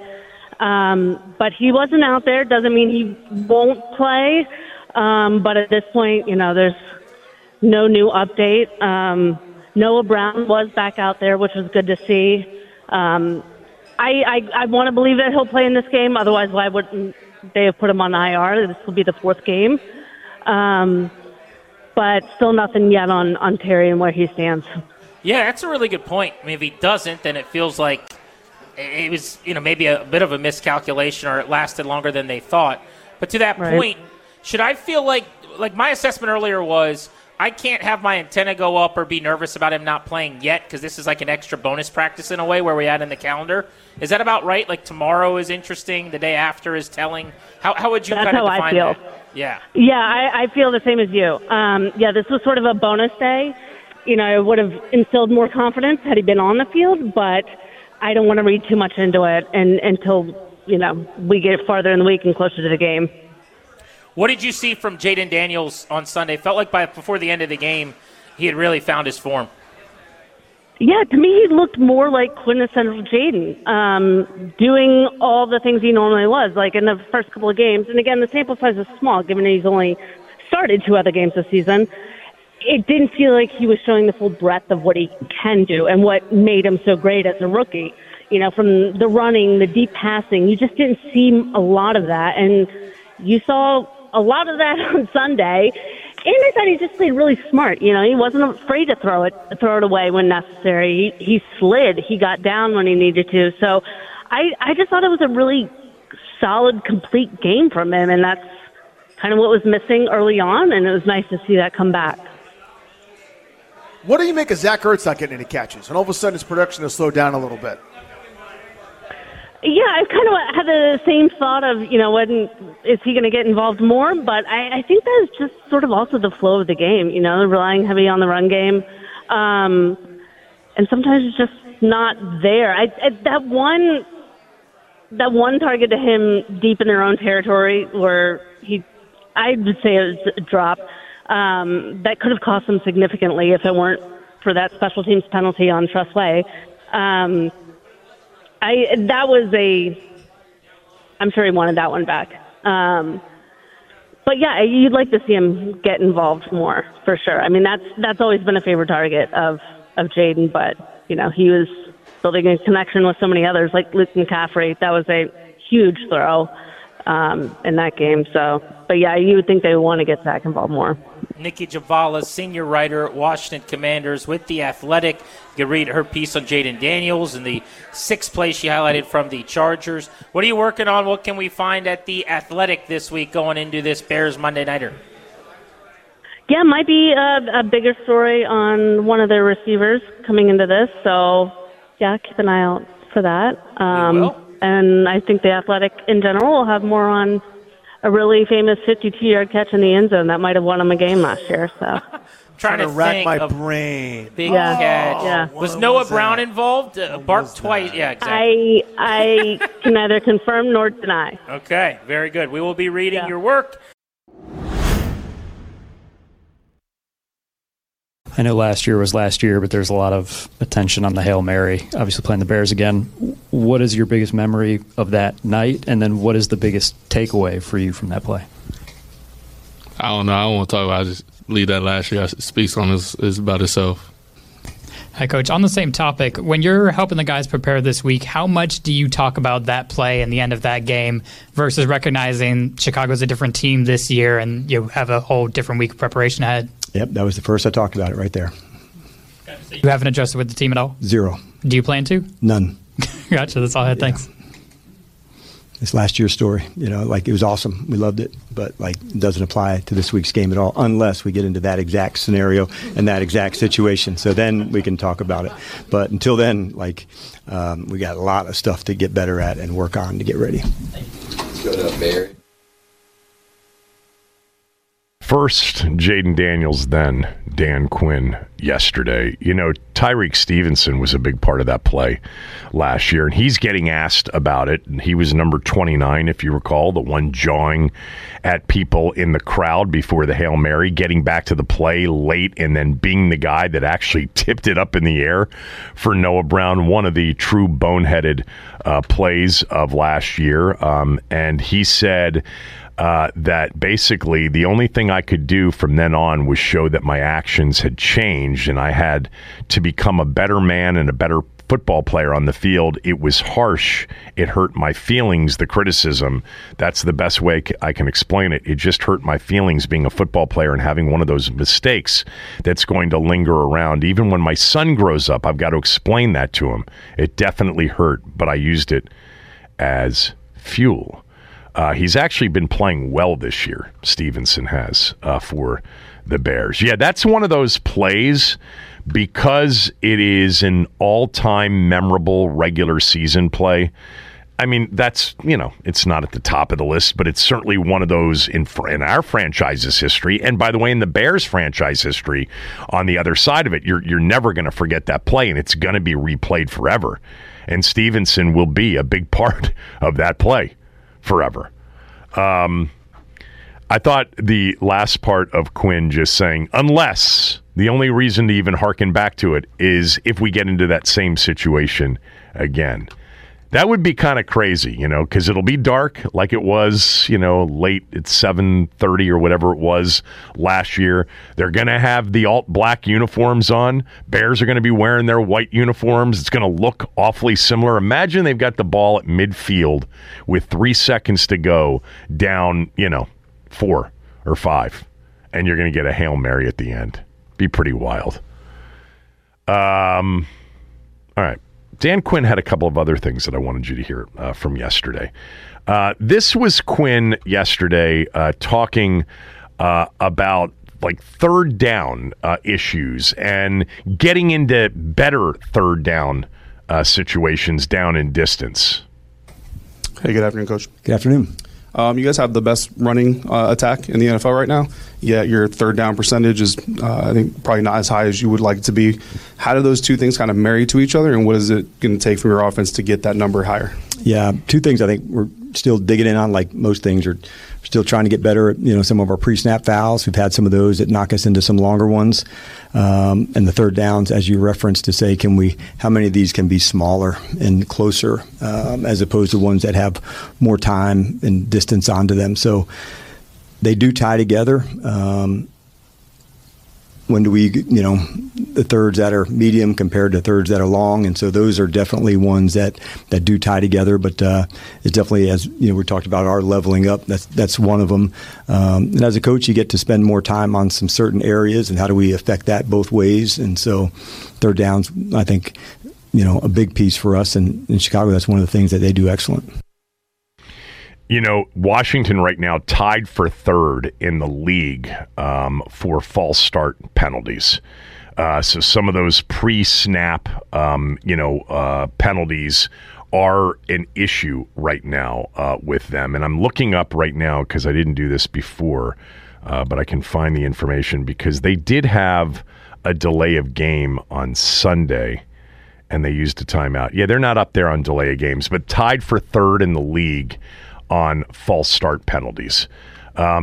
Um, but he wasn't out there. Doesn't mean he won't play. Um, but at this point, you know, there's no new update. Um, Noah Brown was back out there, which was good to see. Um, I, I, I want to believe that he'll play in this game. Otherwise, why wouldn't they have put him on I R? This will be the fourth game. Um, but still nothing yet on, on Terry and where he stands. Yeah, that's a really good point. I mean, if he doesn't, then it feels like it was, you know, maybe a bit of a miscalculation or it lasted longer than they thought. But to that Right. point, should I feel like, like my assessment earlier was I can't have my antenna go up or be nervous about him not playing yet because this is like an extra bonus practice in a way where we had in the calendar. Is that about right? Like tomorrow is interesting, the day after is telling. How how would you That's kind of how I define feel. that? Yeah. Yeah, I, I feel the same as you. Um, yeah, this was sort of a bonus day. You know, it would have instilled more confidence had he been on the field, but I don't want to read too much into it and, until, you know, we get farther in the week and closer to the game. What did you see from Jaden Daniels on Sunday? Felt like by before the end of the game, he had really found his form. Yeah, to me, he looked more like quintessential Jaden, um, doing all the things he normally was, like in the first couple of games. And again, the sample size is small, given that he's only started two other games this season. It didn't feel like he was showing the full breadth of what he can do and what made him so great as a rookie. You know, from the running, the deep passing, you just didn't see a lot of that. And you saw a lot of that on Sunday. And I thought he just played really smart. You know, he wasn't afraid to throw it, throw it away when necessary. He, he slid. He got down when he needed to. So I, I just thought it was a really solid, complete game from him. And that's kind of what was missing early on. And it was nice to see that come back. What do you make of Zach Ertz not getting any catches? And all of a sudden his production has slowed down a little bit. Yeah, I kind of had the same thought of, you know, when is he going to get involved more? But I, I think that is just sort of also the flow of the game, you know, relying heavy on the run game. Um, and sometimes it's just not there. I, I, that one that one target to him deep in their own territory where he, I would say it was a drop, um, that could have cost them significantly if it weren't for that special teams penalty on Trust Way. Um I, that was a, I'm sure he wanted that one back. Um, but yeah, you'd like to see him get involved more for sure. I mean, that's that's always been a favorite target of, of Jaden, but you know, he was building a connection with so many others like Luke McCaffrey. That was a huge throw um, in that game. So, but yeah, you would think they would want to get Zach involved more. Nikki Javala, senior writer at Washington Commanders with The Athletic. You can read her piece on Jaden Daniels and the six plays she highlighted from the Chargers. What are you working on? What can we find at The Athletic this week going into this Bears Monday Nighter? Yeah, might be a, a bigger story on one of their receivers coming into this. So, yeah, keep an eye out for that. Um, and I think The Athletic in general will have more on a really famous fifty-two-yard catch in the end zone that might have won him a game last year. So, trying, trying to, to rack think my of brain. Big Yeah. catch. Yeah. Was What Noah was Brown that? involved? Uh, barked twice. Yeah, exactly. I I can neither confirm nor deny. Okay, very good. We will be reading Yeah. your work. I know last year was last year, but there's a lot of attention on the Hail Mary, obviously playing the Bears again. What is your biggest memory of that night, and then what is the biggest takeaway for you from that play? I don't know. I don't want to talk about it. I just leave that last year. It speaks on his, is about itself. Hi, Coach. On the same topic, when you're helping the guys prepare this week, how much do you talk about that play and the end of that game versus recognizing Chicago's a different team this year and you have a whole different week of preparation ahead? Yep, that was the first I talked about it right there. You haven't adjusted with the team at all? Zero. Do you plan to? None. Gotcha. That's all I had. Yeah. Thanks. It's last year's story. You know, like it was awesome. We loved it, but like it doesn't apply to this week's game at all unless we get into that exact scenario and that exact situation. So then we can talk about it. But until then, like um, we got a lot of stuff to get better at and work on to get ready. Let's go to Barry. First, Jaden Daniels, then Dan Quinn yesterday. You know, Tyreek Stevenson was a big part of that play last year, and he's getting asked about it. And he was number twenty-nine, if you recall, the one jawing at people in the crowd before the Hail Mary, getting back to the play late and then being the guy that actually tipped it up in the air for Noah Brown, one of the true boneheaded uh, plays of last year. Um, and he said... Uh, that basically the only thing I could do from then on was show that my actions had changed and I had to become a better man and a better football player on the field. It was harsh. It hurt my feelings, the criticism. That's the best way I can explain it. It just hurt my feelings being a football player and having one of those mistakes that's going to linger around. Even when my son grows up, I've got to explain that to him. It definitely hurt, but I used it as fuel. Uh, he's actually been playing well this year, Stevenson has, uh, for the Bears. Yeah, that's one of those plays because it is an all-time memorable regular season play. I mean, that's, you know, it's not at the top of the list, but it's certainly one of those in, in our franchise's history. And by the way, in the Bears franchise history, on the other side of it, you're, you're never going to forget that play, and it's going to be replayed forever. And Stevenson will be a big part of that play. Forever. Um, I thought the last part of Quinn just saying, unless the only reason to even hearken back to it is if we get into that same situation again. That would be kind of crazy, you know, because it'll be dark like it was, you know, late at seven thirty or whatever it was last year. They're going to have the alt-black uniforms on. Bears are going to be wearing their white uniforms. It's going to look awfully similar. Imagine they've got the ball at midfield with three seconds to go down, you know, four or five, and you're going to get a Hail Mary at the end. Be pretty wild. Um, all right. Dan Quinn had a couple of other things that I wanted you to hear uh, from yesterday. Uh, this was Quinn yesterday uh, talking uh, about like third down uh, issues and getting into better third down uh, situations down in distance. Hey, good afternoon, Coach. Good afternoon. Um, you guys have the best running uh, attack in the N F L right now, yet your third down percentage is, uh, I think, probably not as high as you would like it to be. How do those two things kind of marry to each other, and what is it going to take from your offense to get that number higher? Yeah, two things I think we're still digging in on, like most things. Are still trying to get better at, you know, some of our pre-snap fouls. We've had some of those that knock us into some longer ones. Um, and the third downs, as you referenced, to say, can we, how many of these can be smaller and closer um, as opposed to ones that have more time and distance onto them. So they do tie together. Um, when do we, you know, the thirds that are medium compared to thirds that are long. And so those are definitely ones that, that do tie together. But uh, it's definitely, as you know, we talked about our leveling up. That's that's one of them. Um, and as a coach, you get to spend more time on some certain areas and how do we affect that both ways. And so third downs, I think, you know, a big piece for us. And in Chicago, that's one of the things that they do excellent. You know, Washington right now tied for third in the league um, for false start penalties. Uh, so some of those pre-snap, um, you know, uh, penalties are an issue right now uh, with them. And I'm looking up right now because I didn't do this before, uh, but I can find the information because they did have a delay of game on Sunday, and they used a timeout. Yeah, they're not up there on delay of games, but tied for third in the league on false start penalties. Um,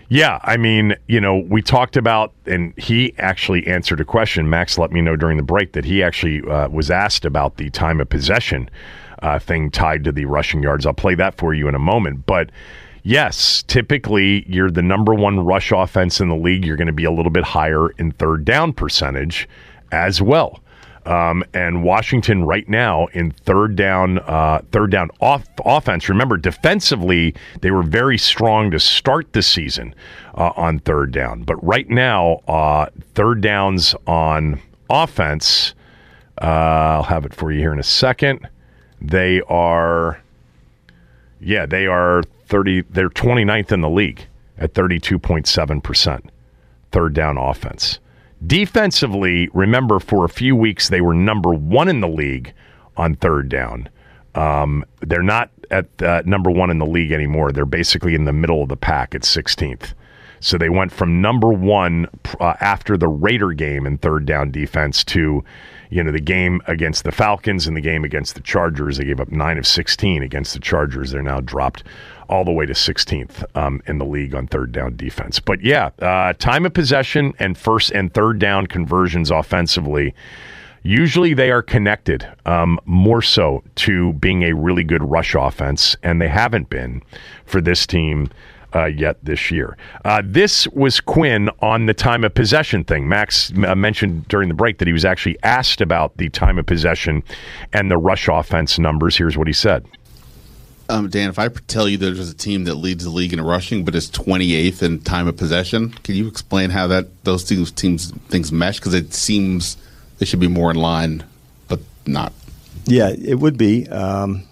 Yeah, I mean, you know, we talked about, and he actually answered a question. Max let me know during the break that he actually uh, was asked about the time of possession uh, thing tied to the rushing yards. I'll play that for you in a moment. But yes, typically you're the number one rush offense in the league. You're going to be a little bit higher in third down percentage as well. Um, and Washington right now in third down, uh, third down off offense. Remember, defensively they were very strong to start the season uh, on third down, but right now uh, third downs on offense. Uh, I'll have it for you here in a second. They are, yeah, they are thirty. They're twenty-ninth in the league at thirty-two point seven percent third down offense. Defensively, remember, for a few weeks, they were number one in the league on third down. Um, they're not at uh, number one in the league anymore. They're basically in the middle of the pack at sixteenth. So they went from number one uh, after the Raider game in third down defense to, you know, the game against the Falcons and the game against the Chargers. They gave up nine of sixteen against the Chargers. They're now dropped all the way to sixteenth um, in the league on third down defense. But yeah, uh, time of possession and first and third down conversions offensively, usually they are connected um, more so to being a really good rush offense, and they haven't been for this team uh, yet this year. Uh, this was Quinn on the time of possession thing. Max uh, mentioned during the break that he was actually asked about the time of possession and the rush offense numbers. Here's what he said. Um, Dan, if I tell you there's a team that leads the league in rushing but is twenty-eighth in time of possession, can you explain how that those teams, teams things mesh? Because it seems they should be more in line, but not. Yeah, it would be. Um,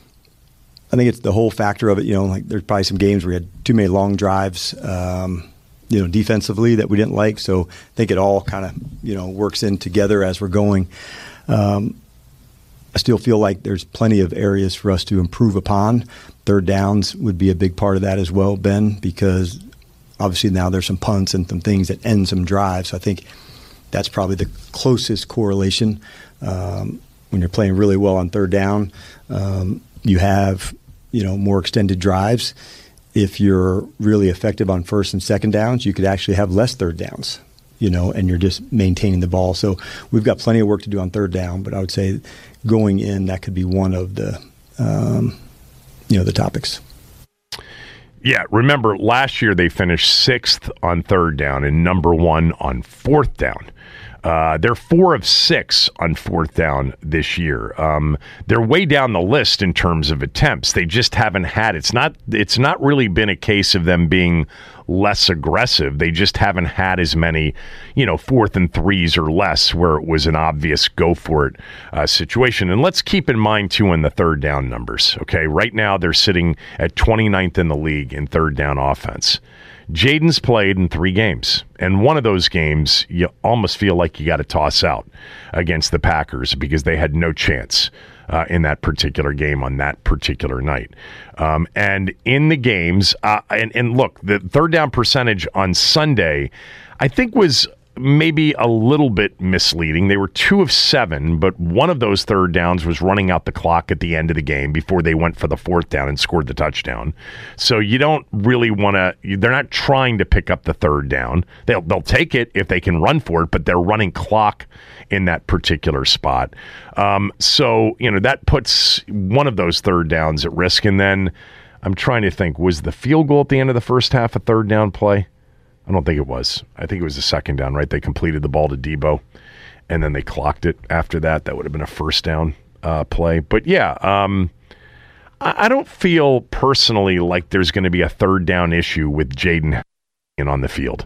I think it's the whole factor of it. You know, like there's probably some games where we had too many long drives, um, you know, defensively that we didn't like. So I think it all kind of, you know, works in together as we're going. Um, I still feel like there's plenty of areas for us to improve upon. Third downs would be a big part of that as well, Ben, because obviously now there's some punts and some things that end some drives. So I think that's probably the closest correlation. Um, when you're playing really well on third down, um, you have, you know, more extended drives. If you're really effective on first and second downs, you could actually have less third downs, you know, and you're just maintaining the ball. So we've got plenty of work to do on third down, but I would say going in, that could be one of the, um, you know, the topics. Yeah, remember last year they finished sixth on third down and number one on fourth down. Uh, they're four of six on fourth down this year. Um, they're way down the list in terms of attempts. They just haven't had. It's not. It's not really been a case of them being less aggressive. They just haven't had as many, you know, fourth and threes or less where it was an obvious go for it uh, situation. And let's keep in mind too in the third down numbers. Okay, right now they're sitting at twenty-ninth in the league in third down offense. Jaden's played in three games, and one of those games you almost feel like you got to toss out against the Packers because they had no chance uh, in that particular game on that particular night. Um, and in the games, uh, and, and look, the third down percentage on Sunday, I think was maybe a little bit misleading. They were two of seven, but one of those third downs was running out the clock at the end of the game before they went for the fourth down and scored the touchdown. So you don't really want to, they're not trying to pick up the third down. They'll, they'll take it if they can run for it, but they're running clock in that particular spot. Um, so, you know, that puts one of those third downs at risk. And then I'm trying to think, was the field goal at the end of the first half a third down play? I don't think it was. I think it was the second down, right? They completed the ball to Debo, and then they clocked it after that. That would have been a first down uh, play. But, yeah, um, I, I don't feel personally like there's going to be a third down issue with Jaden on the field.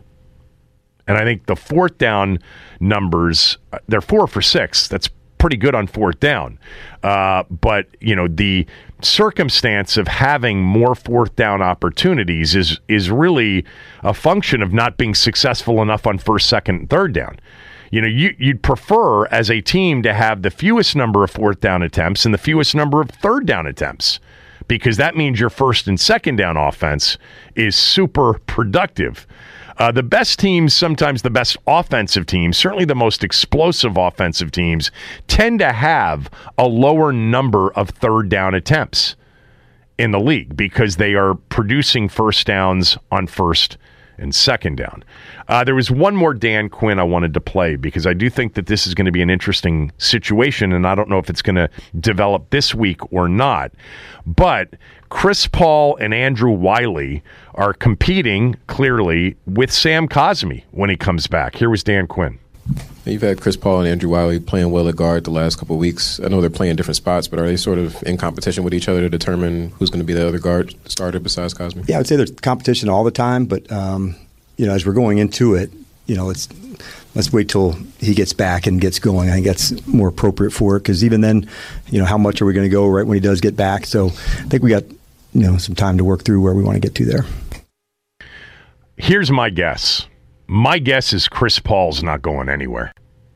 And I think the fourth down numbers, they're four for six. That's pretty good on fourth down. Uh, but, you know, the circumstance of having more fourth down opportunities is is really a function of not being successful enough on first, second, and third down. You know, you, you'd prefer as a team to have the fewest number of fourth down attempts and the fewest number of third down attempts, because that means your first and second down offense is super productive. Uh, the best teams, sometimes the best offensive teams, certainly the most explosive offensive teams, tend to have a lower number of third down attempts in the league because they are producing first downs on first and second down. Uh, there was one more Dan Quinn I wanted to play because I do think that this is going to be an interesting situation, and I don't know if it's going to develop this week or not. But Chris Paul and Andrew Wiley are competing, clearly, with Sam Cosmi when he comes back. Here was Dan Quinn. You've had Chris Paul and Andrew Wiley playing well at guard the last couple of weeks. I know they're playing different spots, but are they sort of in competition with each other to determine who's going to be the other guard starter besides Cosmi? Yeah, I would say there's competition all the time, but um, you know, as we're going into it, you know, let's let's wait till he gets back and gets going. I think that's more appropriate for it because even then, you know, how much are we going to go right when he does get back? So I think we got you know some time to work through where we want to get to there. Here's my guess. My guess is Chris Paul's not going anywhere.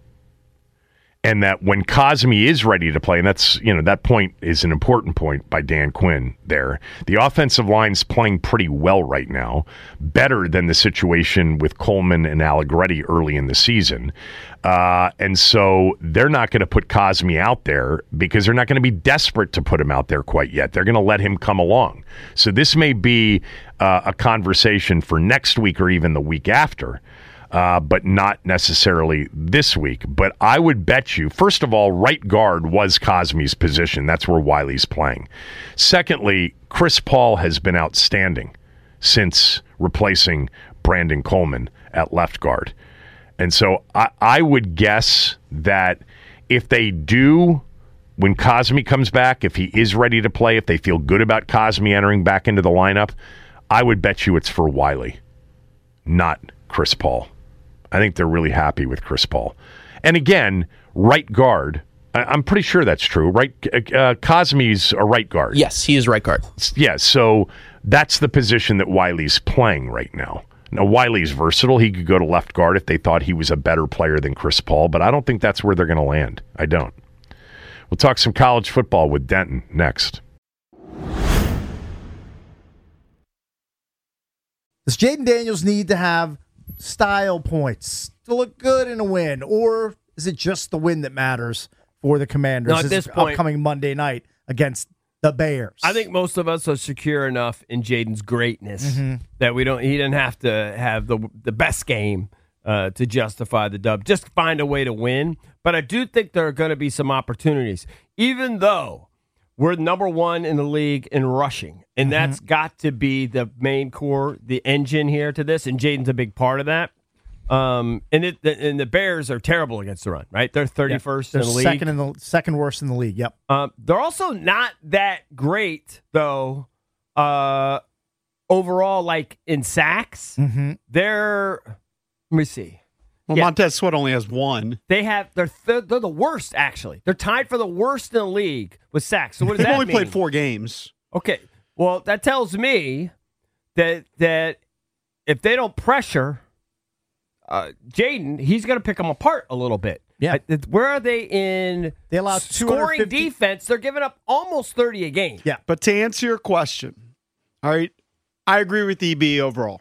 And that when Cosmi is ready to play, and that's, you know, that point is an important point by Dan Quinn there. The offensive line's playing pretty well right now, better than the situation with Coleman and Allegretti early in the season. Uh, and so they're not going to put Cosmi out there because they're not going to be desperate to put him out there quite yet. They're going to let him come along. So this may be uh, a conversation for next week or even the week after. Uh, but not necessarily this week. But I would bet you, first of all, right guard was Cosmi's position. That's where Wiley's playing. Secondly, Chris Paul has been outstanding since replacing Brandon Coleman at left guard. And so I, I would guess that if they do, when Cosmi comes back, if he is ready to play, if they feel good about Cosmi entering back into the lineup, I would bet you it's for Wiley, not Chris Paul. I think they're really happy with Chris Paul. And again, right guard, I- I'm pretty sure that's true, right? Uh, Cosmi's a right guard. Yes, he is right guard. Yeah, so that's the position that Wiley's playing right now. Now, Wiley's versatile. He could go to left guard if they thought he was a better player than Chris Paul, but I don't think that's where they're going to land. I don't. We'll talk some college football with Denton next. Does Jaden Daniels need to have style points to look good in a win, or is it just the win that matters for the Commanders no, at this point, upcoming Monday night against the Bears? I think most of us are secure enough in Jaden's greatness mm-hmm. that we don't. He didn't have to have the the best game uh, to justify the dub. Just find a way to win. But I do think there are going to be some opportunities, even though we're number one in the league in rushing, and mm-hmm. that's got to be the main core, the engine here to this, and Jaden's a big part of that. Um, and it and the Bears are terrible against the run, right? They're thirty-first yeah, in the league, second in the second worst in the league. Yep. Um, they're also not that great though. Uh, overall, like in sacks, mm-hmm. they're. Let me see. Well, yeah. Montez Sweat only has one. They have they're th- they're the worst actually. They're tied for the worst in the league with sacks. So what does They've that only mean? played four games. Okay. Well, that tells me that that if they don't pressure uh, Jaden, he's going to pick them apart a little bit. Yeah. I, where are they in they allow scoring defense? They're giving up almost thirty a game. Yeah. But to answer your question, all right, I agree with E B overall.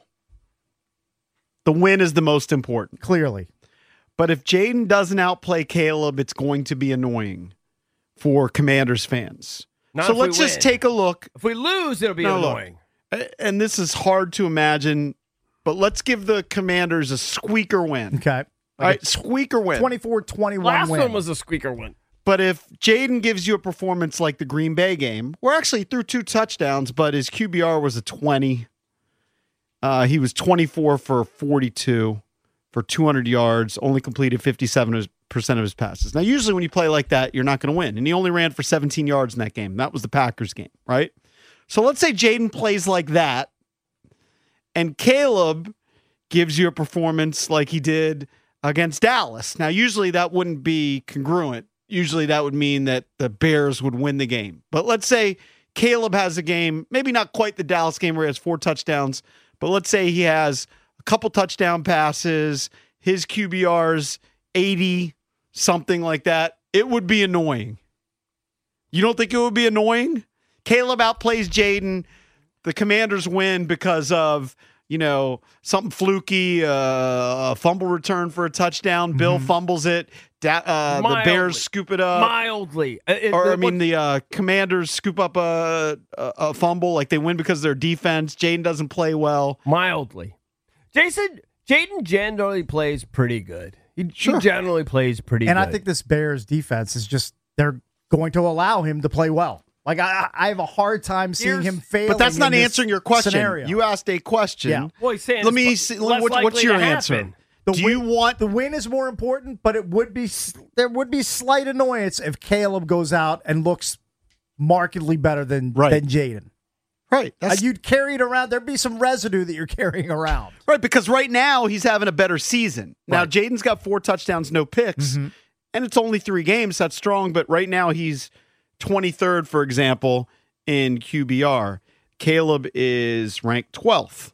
The win is the most important. Clearly. But if Jaden doesn't outplay Caleb, it's going to be annoying for Commanders fans. Not so if let's we just win. take a look. If we lose, it'll be No, annoying. Look, and this is hard to imagine, but let's give the Commanders a squeaker win. Okay. All right, squeaker win. twenty-four twenty-one Last win. one was a squeaker win. But if Jaden gives you a performance like the Green Bay game, where actually he threw two touchdowns, but his Q B R was a twenty. Uh, he was twenty-four for forty-two. For two hundred yards, only completed fifty-seven percent of his passes. Now, usually when you play like that, you're not going to win. And he only ran for seventeen yards in that game. That was the Packers game, right? So let's say Jaden plays like that, and Caleb gives you a performance like he did against Dallas. Now, usually that wouldn't be congruent. Usually that would mean that the Bears would win the game. But let's say Caleb has a game, maybe not quite the Dallas game where he has four touchdowns, but let's say he has couple touchdown passes, his Q B R's eighty, something like that. It would be annoying. You don't think it would be annoying? Caleb outplays Jaden. The Commanders win because of, you know, something fluky, uh, a fumble return for a touchdown. Mm-hmm. Bill fumbles it. Da- uh, the Bears scoop it up. Mildly. It, or, it, I mean, the uh, Commanders scoop up a, a, a fumble. Like, they win because of their defense. Jaden doesn't play well. Mildly. Jason, Jaden generally plays pretty good. He, Sure. he generally plays pretty and good. I think this Bears defense is just, they're going to allow him to play well. Like, I, I have a hard time seeing Here's- him fail. But that's not answering your question. Scenario. You asked a question. Yeah. Well, he's saying Let it's me li- see. less What, likely what's your to answer? happen. The Do win, you want the win is more important, but it would be there would be slight annoyance if Caleb goes out and looks markedly better than Right. than Jaden. right? Uh, That's, you'd carry it around. There'd be some residue that you're carrying around. right, because right now he's having a better season. Now Right. Jaden's got four touchdowns, no picks, Mhm. and it's only three games. That's strong, but right now he's twenty-third, for example, in Q B R. Caleb is ranked twelfth.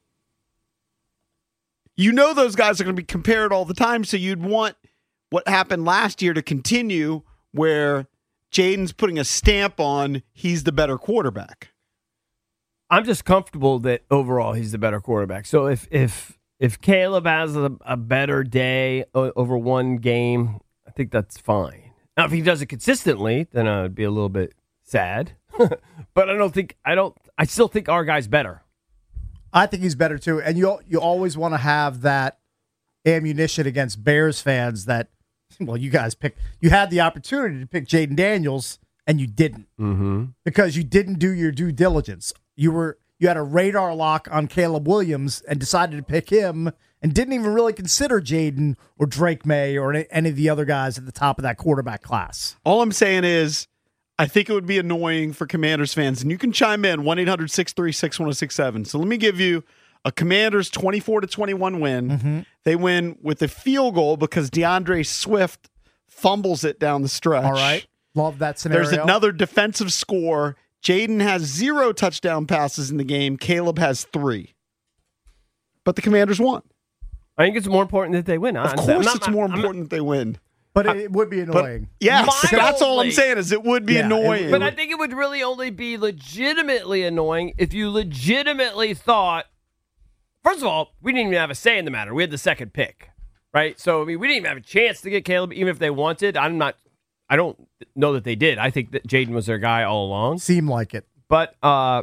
You know those guys are going to be compared all the time, so you'd want what happened last year to continue, where Jaden's putting a stamp on he's the better quarterback. I'm just comfortable that overall he's the better quarterback. So if if if Caleb has a, a better day o- over one game, I think that's fine. Now, if he does it consistently, then I'd be a little bit sad. But I don't think I don't. I still think our guy's better. I think he's better too, and you you always want to have that ammunition against Bears fans. That well, you guys pick. You had the opportunity to pick Jaden Daniels, and you didn't Mm-hmm. because you didn't do your due diligence. You were you had a radar lock on Caleb Williams and decided to pick him, and didn't even really consider Jaden or Drake May or any of the other guys at the top of that quarterback class. All I'm saying is, I think it would be annoying for Commanders fans, and you can chime in one eight hundred six three six one zero six seven. So let me give you a Commanders twenty-four to twenty-one win. Mm-hmm. They win with a field goal because DeAndre Swift fumbles it down the stretch. All right, love that scenario. There's another defensive score. Jaden has zero touchdown passes in the game. Caleb has three. But the Commanders won. I think it's more important that they win. Of I'm course, not- it's more I'm not- important that they win. But it would be annoying. Yes, that's all I'm Mildly. saying is it would be Yeah, it would- annoying. But I think it would really only be legitimately annoying if you legitimately thought, first of all, we didn't even have a say in the matter. We had the second pick, right? So, I mean, we didn't even have a chance to get Caleb, even if they wanted. I'm not, I don't know that they did. I think that Jaden was their guy all along. Seemed like it. But, uh,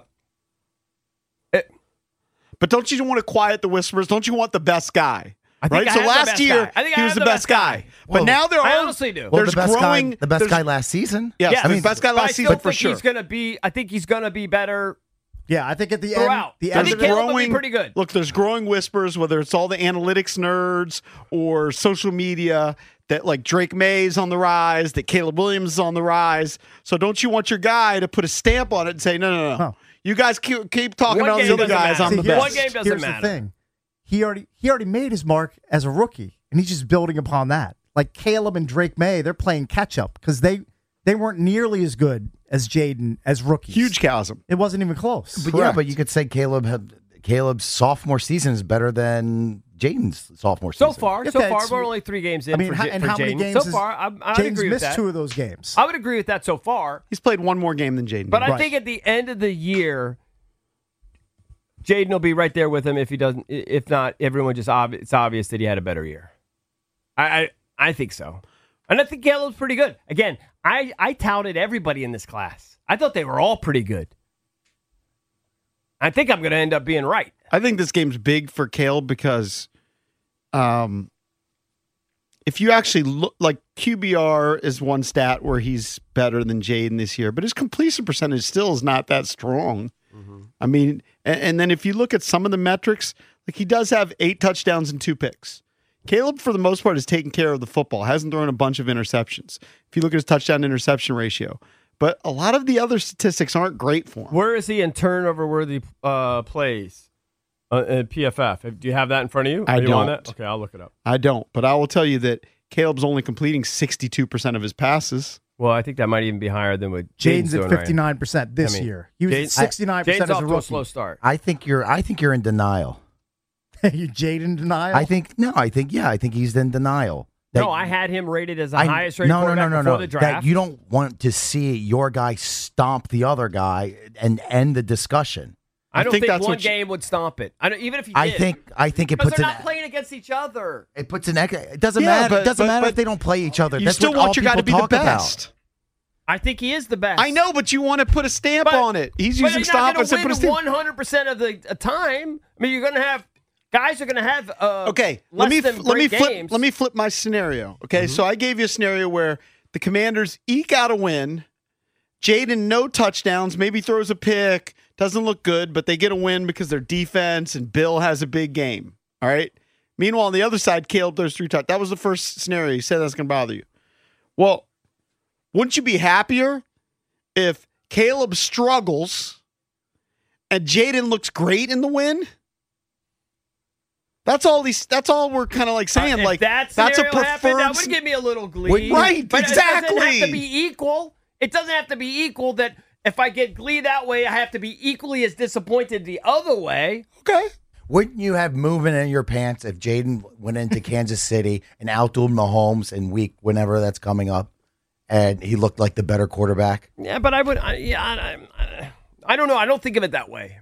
But don't you want to quiet the whispers? Don't you want the best guy? I think right? I so have the last best year guy. I think he I was have the the best best guy. guy. But Well, now there I are honestly do. Well, there's the best growing guy, the best there's- guy last season. Yes, Yeah, the best guy but I last still season for think sure. he's going to be, I think he's going to be better. Yeah, I think at the Throughout. end, the I end think of it, Caleb will be pretty good. Look, there's growing whispers, whether it's all the analytics nerds or social media, that like Drake May's on the rise, that Caleb Williams is on the rise. So don't you want your guy to put a stamp on it and say, no, no, no. Huh. You guys keep, keep talking One about these game other doesn't guys. matter. I'm See, the here's- best. One game doesn't here's matter. the thing. He already he already made his mark as a rookie, and he's just building upon that. Like Caleb and Drake May, they're playing catch up because they they weren't nearly as good as Jaden as rookies. Huge chasm. It wasn't even close. But yeah, but you could say Caleb had Caleb's sophomore season is better than Jaden's sophomore So season. far, so Okay, far, it's- we're only three games in I mean, for, how- J- and for how many Jaden. games So has- far, I, I would Jaden's agree with missed that. two of those games. I would agree with that so far. He's played one more game than Jaden. But did. I think at the end of the year, Jaden will be right there with him. If he doesn't, if not, everyone just obvi- it's obvious that he had a better year. I, I, I think so, and I think Caleb's pretty good. Again, I, I touted everybody in this class. I thought they were all pretty good. I think I'm going to end up being right. I think this game's big for Caleb because, um, if you actually look, like Q B R is one stat where he's better than Jaden this year, but his completion percentage still is not that strong. Mm-hmm. I mean, and, and then if you look at some of the metrics, like he does have eight touchdowns and two picks. Caleb, for the most part, has taken care of the football, hasn't thrown a bunch of interceptions. If you look at his touchdown interception ratio, but a lot of the other statistics aren't great for him. Where is he in turnover worthy uh, plays? Uh, in P F F. Do you have that in front of you? I Are you on don't. that? Okay, I'll look it up. I don't, but I will tell you that Caleb's only completing sixty-two percent of his passes. Well, I think that might even be higher than what Jaden's doing at right fifty-nine percent this I mean, year. He was Jaden- at sixty-nine percent Jaden's as off a to a rookie. slow start. I think you're. I think you're in denial. you Jaden denial? I think no. I think yeah. I think he's in denial. That- No, I had him rated as the I- highest rated no, no, quarterback no, no, before no. the draft. That you don't want to see your guy stomp the other guy and end the discussion. I don't think, that's one what you- game would stomp it. I don't, even if he I did. think. I think it because puts they're an. not playing against each other. It puts an. It doesn't Yeah, matter. but- it doesn't but- matter but if they don't play each other. You That's still what want all your guy to be people the talk about. best. I think he is the best. I know, but you want to put a stamp But- on it. He's but using he's stop not and going put a to stamp. win one hundred percent of the uh, time. I mean, you're going to have Guys are going to have uh, okay. less Let me than let me great flip games. let me flip my scenario. Okay, so I gave you a scenario where the Commanders eke out a win. Jaden no touchdowns, maybe throws a pick, doesn't look good, but they get a win because their defense and Bill has a big game. All right. Meanwhile, on the other side, Caleb throws three touchdowns. That was the first scenario. You said that's going to bother you. Well, wouldn't you be happier if Caleb struggles and Jaden looks great in the win? That's all these. That's all we're kind of like saying. Uh, if like that that's a scenario happened, preferred. that would give me a little glee. Wait, right, but exactly. It doesn't have to be equal. It doesn't have to be equal. That if I get glee that way, I have to be equally as disappointed the other way. Okay. Wouldn't you have movement in your pants if Jaden went into Kansas City and outdueled Mahomes in week whenever that's coming up, and he looked like the better quarterback? Yeah, but I would. I, yeah, I, I, I don't know. I don't think of it that way.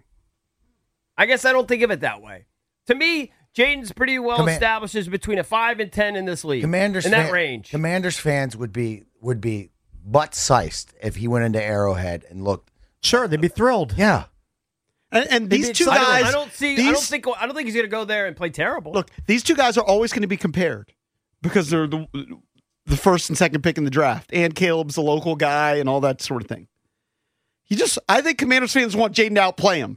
I guess I don't think of it that way. To me, Jaden's pretty well Command- established as between a five and ten in this league. Commanders in that fan- range. Commanders fans would be would be butt sized if he went into Arrowhead and looked. Sure, they'd be thrilled. Yeah. And, and these Maybe two it's- I don't- guys, I don't see. These, I don't think. I don't think he's going to go there and play terrible. Look, these two guys are always going to be compared because they're the the first and second pick in the draft, and Caleb's a local guy and all that sort of thing. You just, I think Commanders fans want Jaden to outplay him.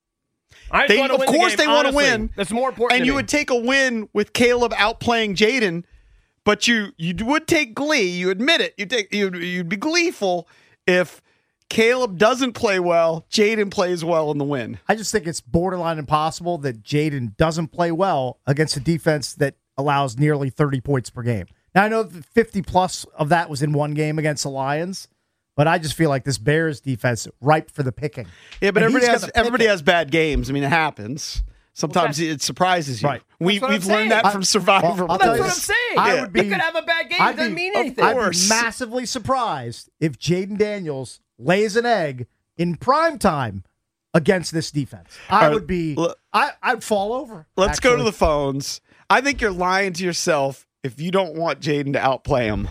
I just They, wanna of win the course, game, they want to honestly. win. That's more important. And to you me. would take a win with Caleb outplaying Jaden, but you you would take glee. You admit it. You take you'd, you'd be gleeful if Caleb doesn't play well, Jaden plays well in the win. I just think it's borderline impossible that Jaden doesn't play well against a defense that allows nearly thirty points per game. Now, I know that fifty plus of that was in one game against the Lions, but I just feel like this Bears defense ripe for the picking. Yeah, but And everybody he's has gonna pick everybody it. has bad games. I mean, it happens. Sometimes it surprises you. Right. We, That's what we've I'm learned saying. that from I- Survivor. well, I'll That's tell you what I'm this. saying. I Yeah. would be- He could have a bad game. I'd It doesn't be- mean of anything. I'd be massively surprised if Jaden Daniels lays an egg in prime time against this defense. I All right, would be. l- I, I'd fall over. Let's go to actually. the phones. I think you're lying to yourself if you don't want Jaden to outplay him.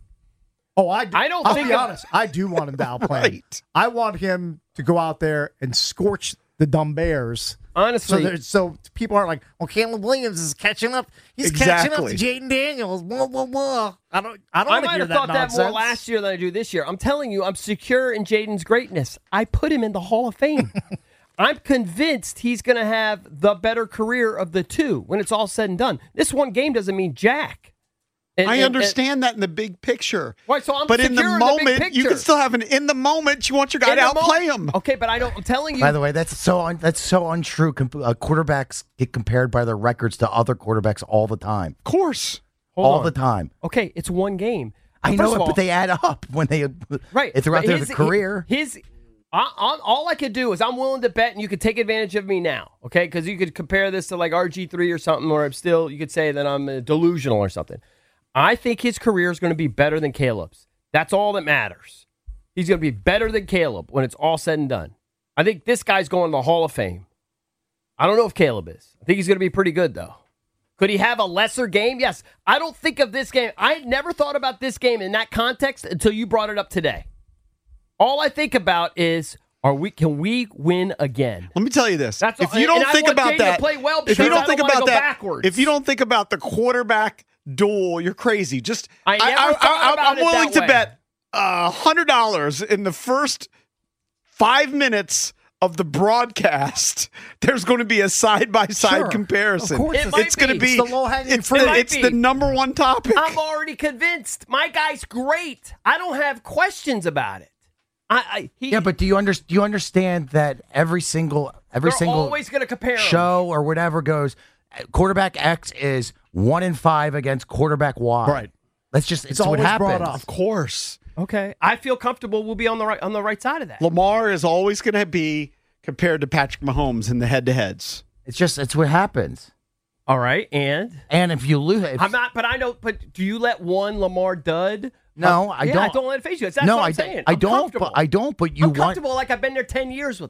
Oh, I, do. I don't I'll think be of- honest. I do want him to outplay him. Right. I want him to go out there and scorch the dumb Bears. Honestly, so, there's- so people aren't like, "Well, Caleb Williams is catching up. He's catching up to Exactly. Jaden Daniels." Blah blah blah. I don't. I don't I want to might hear have that thought that nonsense. more last year than I do this year. I'm telling you, I'm secure in Jaden's greatness. I put him in the Hall of Fame. I'm convinced he's going to have the better career of the two when it's all said and done. This one game doesn't mean jack. And- I and- understand that in the big picture. Right, so I'm but in the secure in the big moment, you picture. can still have an in the moment. You want your guy In to the outplay moment- him. Okay, but I don't. I'm telling you. By the way, that's so un, that's so untrue. Com- uh, quarterbacks get compared by their records to other quarterbacks all the time. Of course, Hold all on. the time. Okay, it's one game. I First know of it, all- but they add up when they right throughout but their his- career. His, I, I, all I could do is I'm willing to bet, and you could take advantage of me now, okay? Because you could compare this to like R G three or something, or I'm still you could say that I'm uh, delusional or something. I think his career is going to be better than Caleb's. That's all that matters. He's going to be better than Caleb when it's all said and done. I think this guy's going to the Hall of Fame. I don't know if Caleb is. I think he's going to be pretty good though. Could he have a lesser game? Yes. I don't think of this game. I never thought about this game in that context until you brought it up today. All I think about is, are we? Can we win again? Let me tell you this: That's if all- you don't and I think want about Jaden to that, play well if because you I don't don't think wanna about go that, backwards. if you don't think about the quarterback duel, you're crazy. Just I never thought about I'm it willing that to way. bet a hundred dollars in the first five minutes of the broadcast. There's going to be a side by side Sure. comparison. Of course It it's- might it's going to be. be It's the low-hanging it's fruit. the, It might it's be. the number one topic. I'm already convinced. My guy's great. I don't have questions about it. I, I he, Yeah, but do you under, do you understand that every single every they're single always going to compare 'em. show or whatever goes, quarterback X is one in five against quarterback Y. Right. That's just it's, It's what always brought happens. up. Of course, Okay, I feel comfortable. We'll be on the right on the right side of that. Lamar is always going to be compared to Patrick Mahomes in the head to heads. It's just it's what happens. All right, and And if you lose, if, I'm not. But I know. But do you let one Lamar dud? No, Uh, I yeah, don't. I don't let it face you. That's no, what I'm I, saying. I I'm don't. comfortable. But I don't. But you I'm want. comfortable like I've been there ten years with him.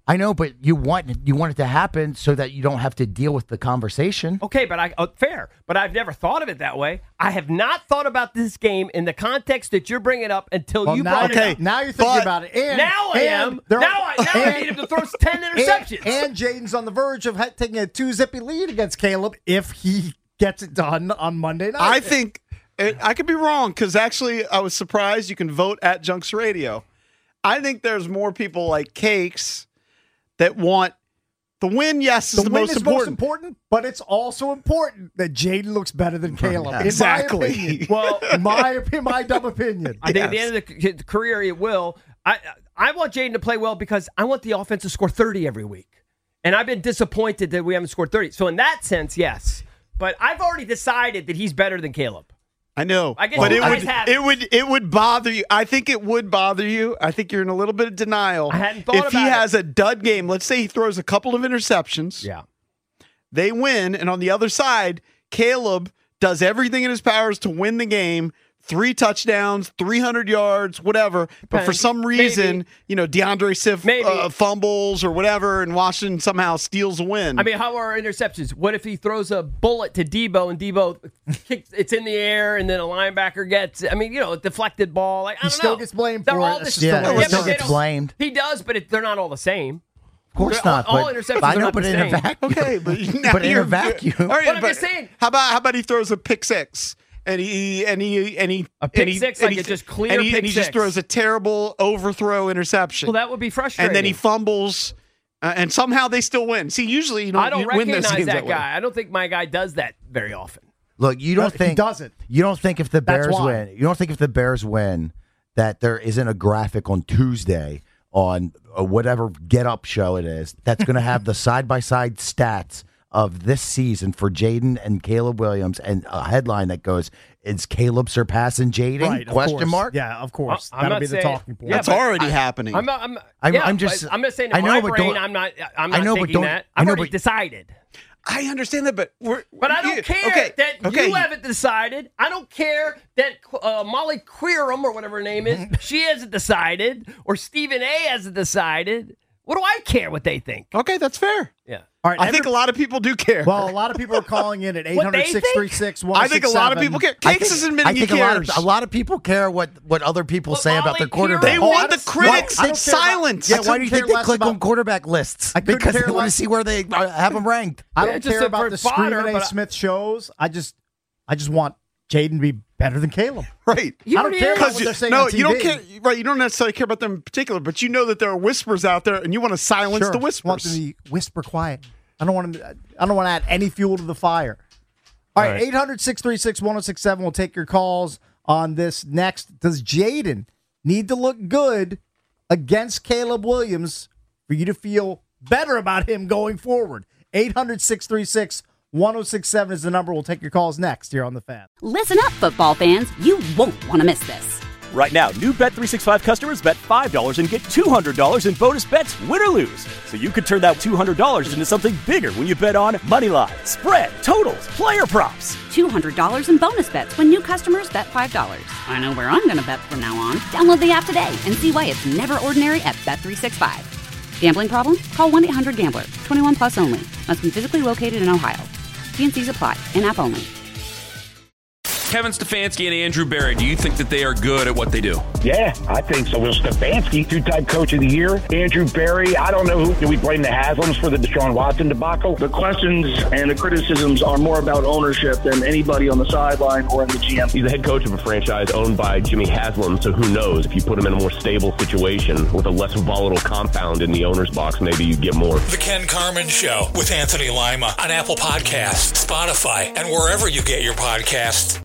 I know, but you want you want it to happen so that you don't have to deal with the conversation. Okay, but I uh, fair. But I've never thought of it that way. I have not thought about this game in the context that you're bringing up until Well, you now, brought okay, it up. now you're thinking about it. And, now I and am. they're- Now I, now I need him to throw ten interceptions. And, and Jaden's on the verge of ha- taking a two-zippy lead against Caleb if he gets it done on Monday night. I think I could be wrong because actually I was surprised. You can vote at Junks Radio. I think there's more people like Cakes that want the win. Yes, is the, the, win most is important. most important, but it's also important that Jaden looks better than Caleb. Yeah, in exactly. My opinion. Well, in my opinion, my dumb opinion. I think at the end of the c- career, it will. I I want Jaden to play well because I want the offense to score thirty every week. And I've been disappointed that we haven't scored thirty. So in that sense, yes. But I've already decided that he's better than Caleb. I know, I guess but you it guys would haven't. it would it would bother you. I think it would bother you. I think you're in a little bit of denial. I hadn't thought if he about it. has a dud game, let's say he throws a couple of interceptions. Yeah, they win, and on the other side, Caleb does everything in his powers to win the game. Three touchdowns, three hundred yards, whatever. But for Depends. some reason, Maybe. you know, DeAndre Swift Maybe. uh, fumbles or whatever, and Washington somehow steals a win. I mean, how are our interceptions? What if he throws a bullet to Debo and Debo kicks, it's in the air and then a linebacker gets, I mean, you know, a deflected ball. Like, I He don't still know. gets blamed They're for all it. the That's same. just the way Yeah, it it still is. gets blamed. He does, but it, they're not all the same. Of course They're- not. All, all but, interceptions I are know, not but the in a same. vacuum. Okay, but now But in a you're- vacuum. All right, But I'm but just saying. How about how about he throws a pick six and he and he and he A pick and he, six, and like he, a just clear and he, pick and he just six. throws a terrible overthrow interception. Well, that would be frustrating. and then he fumbles, uh, and somehow they still win. See, usually you don't, I don't you win those recognize games that, that way. guy. I don't think my guy does that very often. Look, you don't He think doesn't. You don't think if the That's Bears why. win, you don't think if the Bears win that there isn't a graphic on Tuesday on uh, whatever Get Up show it is that's going to have the side by side stats of this season for Jaden and Caleb Williams, and a headline that goes, "Is Caleb surpassing Jaden?" Right, of Question course. mark. Yeah, of course. I'm That'll not be the saying- talking point. Yeah, That's but already I- happening. I'm not. I'm, I'm- yeah, I'm just- but I'm just saying. In I know, my but brain, don't- I'm not. I'm I not know, but thinking don't- that. I I've know, already but- decided. I understand that, but we're But I don't you- care okay, that okay. you haven't decided. I don't care that uh, Molly Queerum, or whatever her name is, she hasn't decided, or Stephen A. hasn't decided. What do I care what they think? Okay, that's fair. Yeah. All right, I every- think a lot of people do care. Well, a lot of people are calling in at eight What they hundred, six three six, one I oh six seven. think a lot of people care. I Cakes think, is admitting I think he a lot, of, cares. a lot of people care what, what other people Well, say about Molly their Queerum- quarterback. They Oh, I want the don't- critics. I don't It's care about- silence. Yeah, I why couldn't do you care think they less click about- on quarterback lists? I couldn't Because they care want to less- see where they uh, have them ranked. I Yeah, don't just care a- about for the fodder, Stephen A. but I- Smith shows. I just, I just want Jaden to be better than Caleb. Right. You I don't already care is. about what they're saying no, on T V. you don't care. Right, you don't necessarily care about them in particular, but you know that there are whispers out there, and you want to silence Sure. the Want whispers. them to be whisper quiet. I don't want to. I don't want to add any fuel to the fire. All right, right. eight hundred, six three six, one oh six seven. We'll take your calls on this next. Does Jaden need to look good against Caleb Williams for you to feel better about him going forward? eight hundred, six three six, one oh six seven is the number. We'll take your calls next here on The Fan. Listen up, football fans. You won't want to miss this. Right now, new Bet three sixty-five customers bet five dollars and get two hundred dollars in bonus bets, win or lose. So you could turn that two hundred dollars into something bigger when you bet on money line, spread, totals, player props. two hundred dollars in bonus bets when new customers bet five dollars. I know where I'm going to bet from now on. Download the app today and see why it's never ordinary at Bet three sixty-five. Gambling problem? Call one eight hundred gambler. twenty-one plus only. Must be physically located in Ohio. T and C's apply. In-app only. Kevin Stefanski and Andrew Berry, do you think that they are good at what they do? Yeah, I think so. Well, Stefanski, two-time coach of the year. Andrew Berry, I don't know who. Do we blame the Haslams for the Deshaun Watson debacle? The questions and the criticisms are more about ownership than anybody on the sideline or in the G M. He's the head coach of a franchise owned by Jimmy Haslam, so who knows? If you put him in a more stable situation with a less volatile compound in the owner's box, maybe you get more. The Ken Carmen Show with Anthony Lima on Apple Podcasts, Spotify, and wherever you get your podcasts.